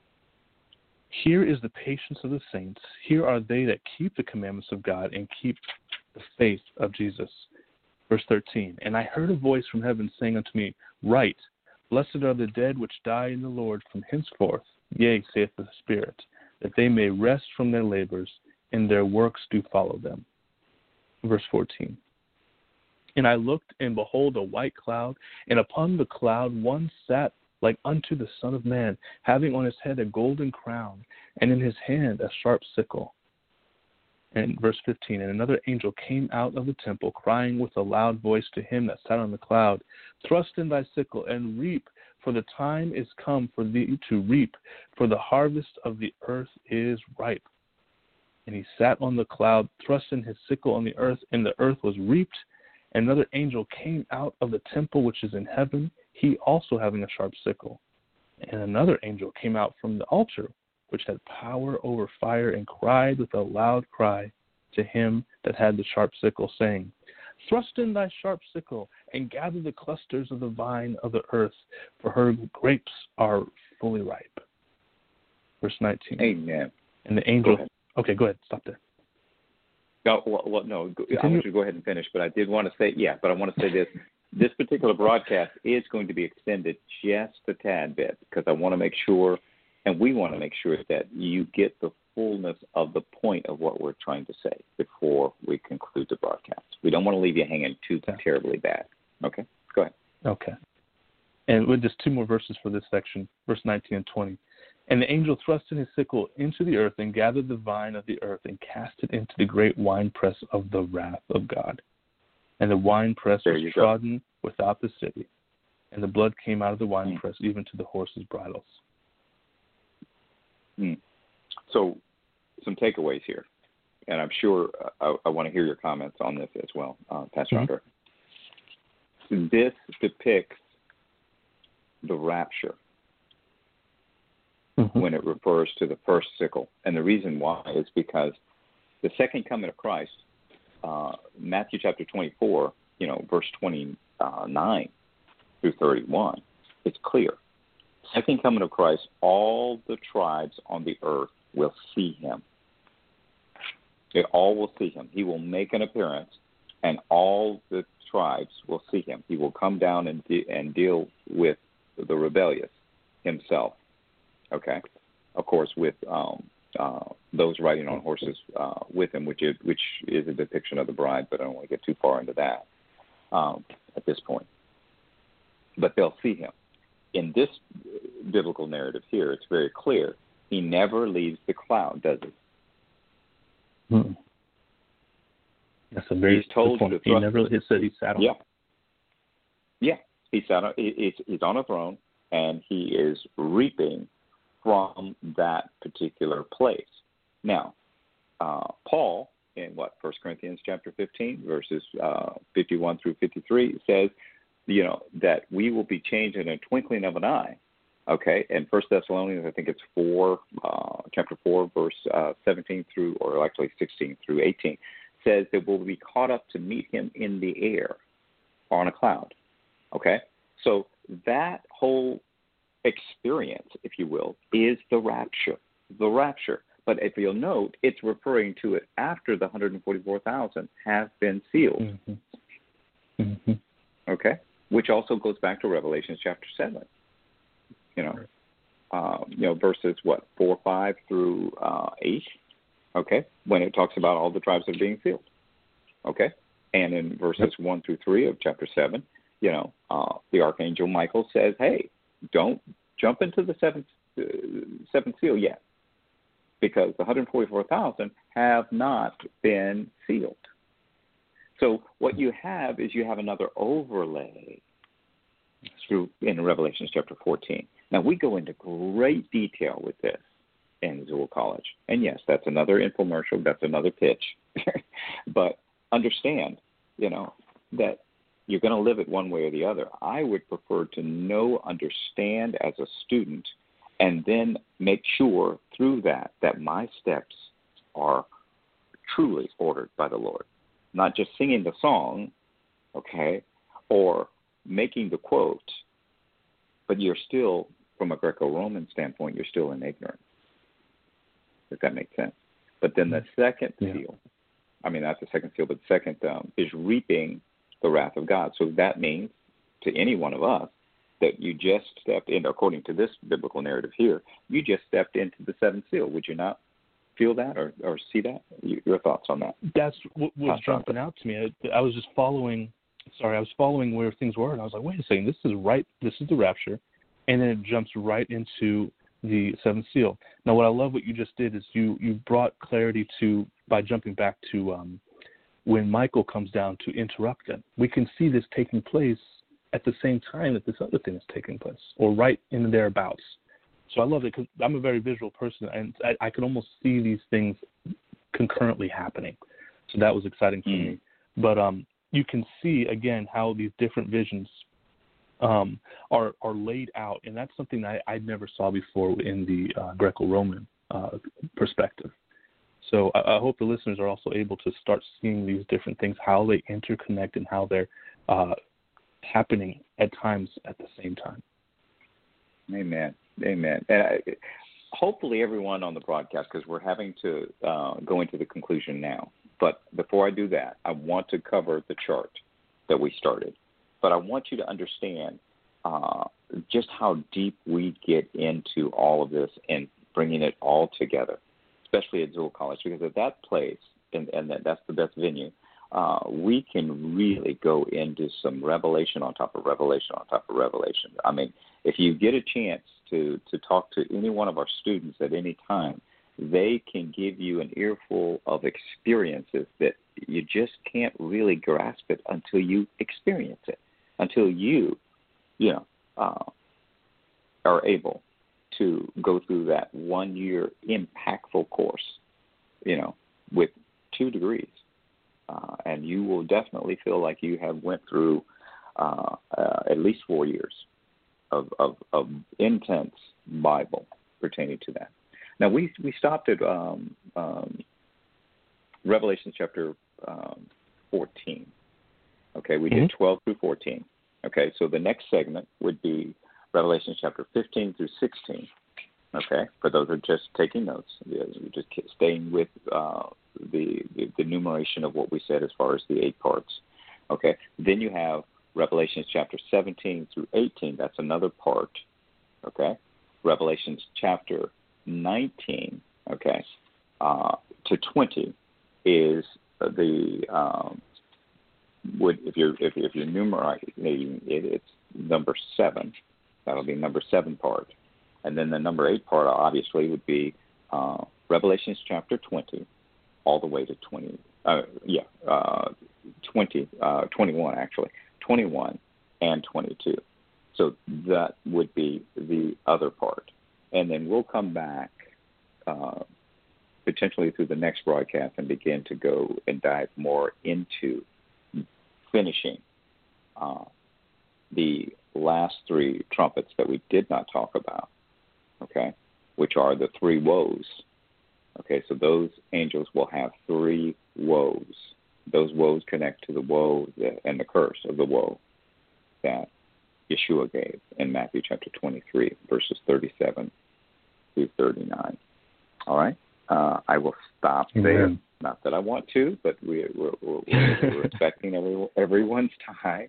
Here is the patience of the saints. Here are they that keep the commandments of God and keep the faith of Jesus. Verse 13, and I heard a voice from heaven saying unto me, write, blessed are the dead which die in the Lord from henceforth, yea, saith the Spirit, that they may rest from their labors, and their works do follow them. Verse 14, and I looked, and behold, a white cloud, and upon the cloud one sat like unto the Son of Man, having on his head a golden crown, and in his hand a sharp sickle. And verse 15, and another angel came out of the temple, crying with a loud voice to him that sat on the cloud, thrust in thy sickle, and reap, for the time is come for thee to reap, for the harvest of the earth is ripe. And he sat on the cloud, thrust in his sickle on the earth, and the earth was reaped. And another angel came out of the temple which is in heaven, he also having a sharp sickle. And another angel came out from the altar, which had power over fire, and cried with a loud cry to him that had the sharp sickle, saying, thrust in thy sharp sickle, and gather the clusters of the vine of the earth, for her grapes are fully ripe. Verse 19. Amen. And the angel... Okay, go ahead. Stop there. No, no. I want you to go ahead and finish, but I did want to say, but I want to say this. This particular broadcast is going to be extended just a tad bit because I want to make sure, and we want to make sure that you get the fullness of the point of what we're trying to say before we conclude the broadcast. We don't want to leave you hanging too terribly bad. Okay? Go ahead. Okay. And with just two more verses for this section, verse 19 and 20. And the angel thrust in his sickle into the earth and gathered the vine of the earth and cast it into the great winepress of the wrath of God. And the winepress was trodden without the city, and the blood came out of the winepress even to the horses' bridles. So, some takeaways here, and I'm sure I want to hear your comments on this as well, Pastor Hunter. This depicts the rapture when it refers to the first sickle. And the reason why is because the second coming of Christ, Matthew chapter 24, verse 29 through 31, it's clear. Second coming of Christ, all the tribes on the earth will see him. They all will see him. He will make an appearance, and all the tribes will see him. He will come down and deal with the rebellious himself. Okay, of course, with those riding on horses with him, which is a depiction of the bride, but I don't want to get too far into that at this point. But they'll see him. In this biblical narrative here, it's very clear. He never leaves the cloud, does he? That's a very good point. He never said he sat on. Yeah. He's on a throne, and he is reaping from that particular place. Now, Paul, in 1 Corinthians chapter 15, verses 51 through 53, says, that we will be changed in a twinkling of an eye. Okay, and 1 Thessalonians, I think it's chapter 4, verse 17 through, or actually 16 through 18, says that we'll be caught up to meet him in the air on a cloud. Okay, so that whole experience, if you will, is the rapture. The rapture. But if you'll note, it's referring to it after the 144,000 have been sealed. Okay, which also goes back to Revelation chapter 7. Verses 4, 5 through 8. Okay, when it talks about all the tribes that are being sealed. Okay, and in verses 1 through 3 of chapter 7, the archangel Michael says, "Hey, don't jump into the seventh seal yet, because the 144,000 have not been sealed." So what you have is another overlay in Revelation chapter 14. Now, we go into great detail with this in Zool College. And yes, that's another infomercial. That's another pitch. But understand, that you're going to live it one way or the other. I would prefer to understand as a student, and then make sure through that my steps are truly ordered by the Lord. Not just singing the song, okay, or making the quote, but you're still, from a Greco-Roman standpoint, you're still in ignorance, if that makes sense. But then the second seal, not the second seal, but the second is reaping the wrath of God. So that means to any one of us that you just stepped in, according to this biblical narrative here, you just stepped into the seventh seal. Would you not feel that or see that? Your thoughts on that? That's what was jumping out to me. I was just following where things were, and I was like, wait a second, this is the rapture, and then it jumps right into the seventh seal. Now, what I love what you just did is you brought clarity to, by jumping back to when Michael comes down to interrupt them. We can see this taking place at the same time that this other thing is taking place, or right in thereabouts. So I love it because I'm a very visual person, and I could almost see these things concurrently happening. So that was exciting for me. But you can see, again, how these different visions are laid out, and that's something I never saw before in the Greco-Roman perspective. So I hope the listeners are also able to start seeing these different things, how they interconnect and how they're happening at times at the same time. Amen. Amen. And hopefully everyone on the broadcast, because we're having to go into the conclusion now. But before I do that, I want to cover the chart that we started. But I want you to understand just how deep we get into all of this and bringing it all together, especially at Zool College, because at that place, and that's the best venue, we can really go into some revelation on top of revelation on top of revelation. I mean, if you get a chance to talk to any one of our students at any time, they can give you an earful of experiences that you just can't really grasp it until you experience it, until you are able to go through that 1 year impactful course, with 2 degrees. And you will definitely feel like you have went through at least 4 years of intense Bible pertaining to that. Now, we stopped at Revelation chapter 14. Okay, we did 12 through 14. Okay, so the next segment would be Revelation chapter 15 through 16. Okay, for those who are just taking notes, we're just staying with the enumeration of what we said as far as the 8 parts. Okay, then you have Revelation chapter 17 through 18. That's another part. Okay, Revelation chapter 19. Okay, to 20 is the if you're numerating it, it's number 7. That'll be number 7 part. And then the number 8 part, obviously, would be Revelations chapter 20, all the way to 21, actually. 21 and 22. So that would be the other part. And then we'll come back potentially through the next broadcast and begin to go and dive more into finishing the last 3 trumpets that we did not talk about. Okay, which are the 3 woes. Okay, so those angels will have 3 woes. Those woes connect to the woe and the curse of the woe that Yeshua gave in Matthew chapter 23, verses 37 through 39. All right, I will stop there. Amen. Not that I want to, but we're respecting everyone's time.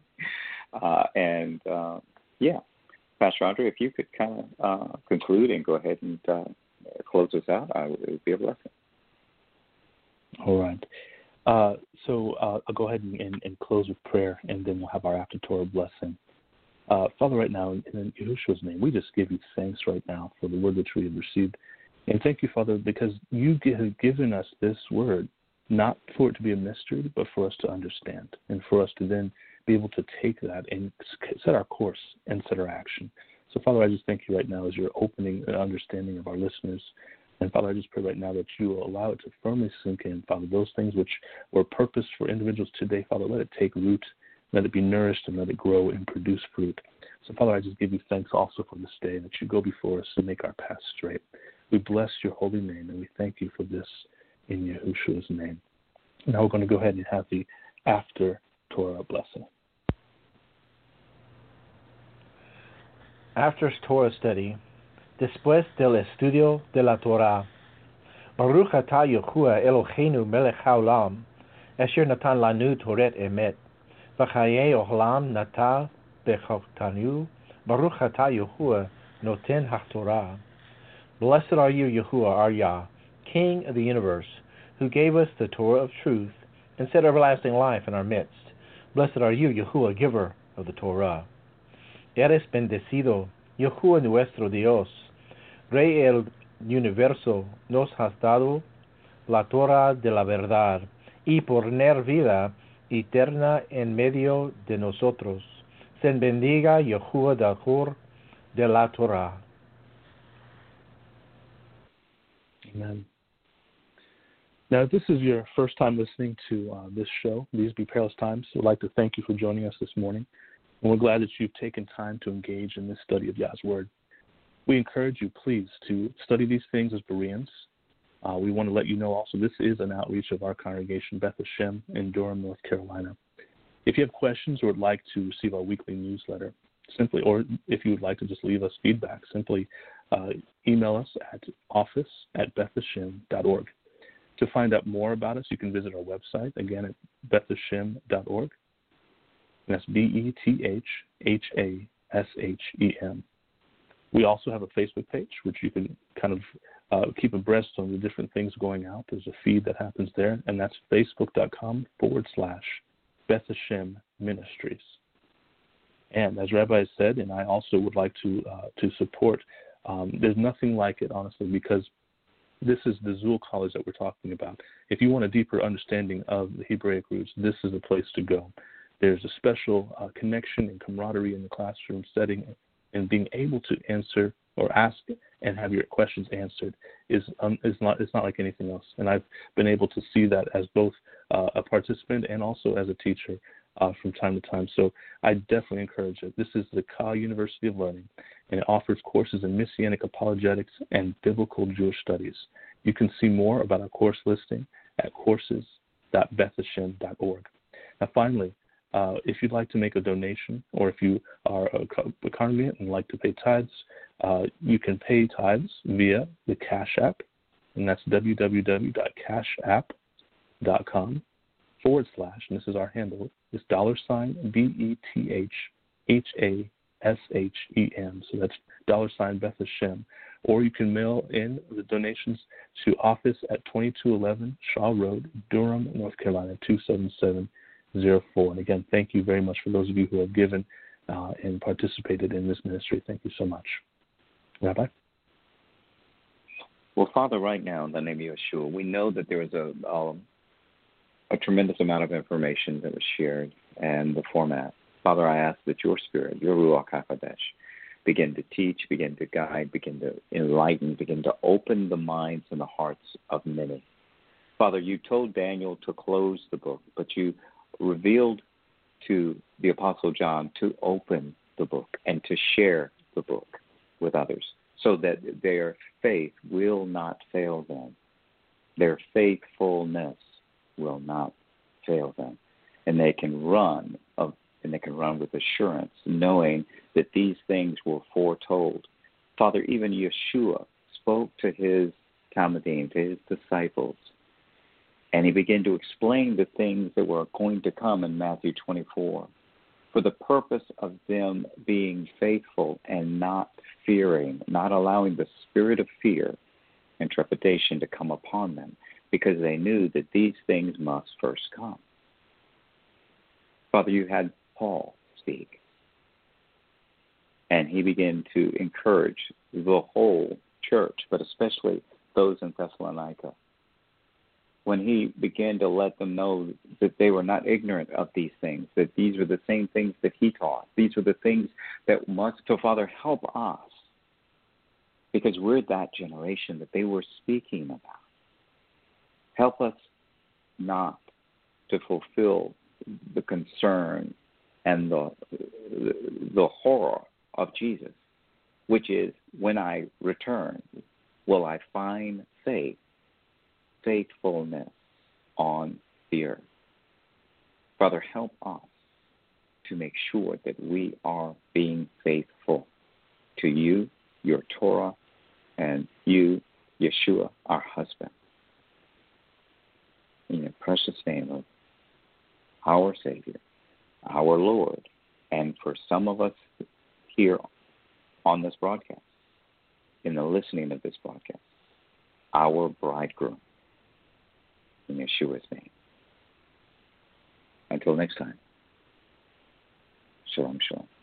Pastor Andre, if you could kind of conclude and go ahead and close us out, it would be a blessing. All right. So I'll go ahead and close with prayer, and then we'll have our after Torah blessing. Father, right now, in Yahushua's name, we just give you thanks right now for the word which we have received. And thank you, Father, because you have given us this word, not for it to be a mystery, but for us to understand, and for us to then be able to take that and set our course and set our action. So, Father, I just thank you right now as you're opening an understanding of our listeners. And, Father, I just pray right now that you will allow it to firmly sink in, Father, those things which were purposed for individuals today, Father, let it take root, let it be nourished, and let it grow and produce fruit. So, Father, I just give you thanks also for this day, that you go before us and make our path straight. We bless your holy name, and we thank you for this in Yahushua's name. Now we're going to go ahead and have the after Torah blessing. After Torah study, después del estudio de la Torah, Baruch atah Yahuwah Eloheinu melech haolam, asher natan lanu toret emet, v'chayei olam natan bechokhtanu, Baruch atah Yahuwah noten haTorah. Blessed are you, Yahuwah, our Yah, King of the universe, who gave us the Torah of truth and set everlasting life in our midst. Blessed are you, Yahuwah, giver of the Torah. Eres bendecido, Yahuwah nuestro Dios, Rey el universo, nos has dado la Torah de la verdad y poner vida eterna en medio de nosotros. Se bendiga Yahuwah dador de la Torah. Amen. Now, if this is your first time listening to this show, These Be Perilous Times, we'd like to thank you for joining us this morning. And we're glad that you've taken time to engage in this study of Yah's Word. We encourage you, please, to study these things as Bereans. We want to let you know also this is an outreach of our congregation, Beth Hashem, in Durham, North Carolina. If you have questions or would like to receive our weekly newsletter, simply, or if you would like to just leave us feedback, simply email us at office@bethhashem.org. To find out more about us, you can visit our website, again, at bethhashem.org. And that's BETHHASHEM. We also have a Facebook page, which you can kind of keep abreast on the different things going out, there's a feed that happens there, and that's facebook.com/Beth Hashem Ministries. And as Rabbi said, and I also would like to support, there's nothing like it, honestly, because this is the Zul College that we're talking about. If you want a deeper understanding of the Hebraic roots, this is the place to go. There's a special connection and camaraderie in the classroom setting, and being able to answer or ask and have your questions answered it's not like anything else. And I've been able to see that as both a participant and also as a teacher from time to time. So I definitely encourage it. This is the Ka University of Learning, and it offers courses in Messianic apologetics and biblical Jewish studies. You can see more about our course listing at courses.bethhashem.org. Now, finally, if you'd like to make a donation, or if you are a congregant and like to pay tithes, you can pay tithes via the Cash App, and that's www.cashapp.com/ and this is our handle, it's $BETHHASHEM. So that's $Beth Hashem. Or you can mail in the donations to office at 2211 Shaw Road, Durham, North Carolina, 27704. And again, thank you very much for those of you who have given and participated in this ministry. Thank you so much. Rabbi? Well, Father, right now, in the name of Yeshua, we know that there is a tremendous amount of information that was shared and the format. Father, I ask that your Spirit, your Ruach HaKodesh, begin to teach, begin to guide, begin to enlighten, begin to open the minds and the hearts of many. Father, you told Daniel to close the book, but you revealed to the Apostle John to open the book and to share the book with others so that their faith will not fail them. Their faithfulness will not fail them. And they can run with assurance, knowing that these things were foretold. Father, even Yeshua spoke to his Talmudim, to his disciples, and he began to explain the things that were going to come in Matthew 24 for the purpose of them being faithful and not fearing, not allowing the spirit of fear and trepidation to come upon them, because they knew that these things must first come. Father, you had Paul speak, and he began to encourage the whole church, but especially those in Thessalonica, when he began to let them know that they were not ignorant of these things, that these were the same things that he taught. These were the things that must, so Father, help us, because we're that generation that they were speaking about. Help us not to fulfill the concern and the horror of Jesus, which is, when I return, will I find faithfulness on the earth? Father, help us to make sure that we are being faithful to you, your Torah, and you, Yeshua, our husband. In the precious name of our Savior, our Lord, and for some of us here on this broadcast, in the listening of this broadcast, our bridegroom, in Yeshua's name. Until next time, shalom, shalom.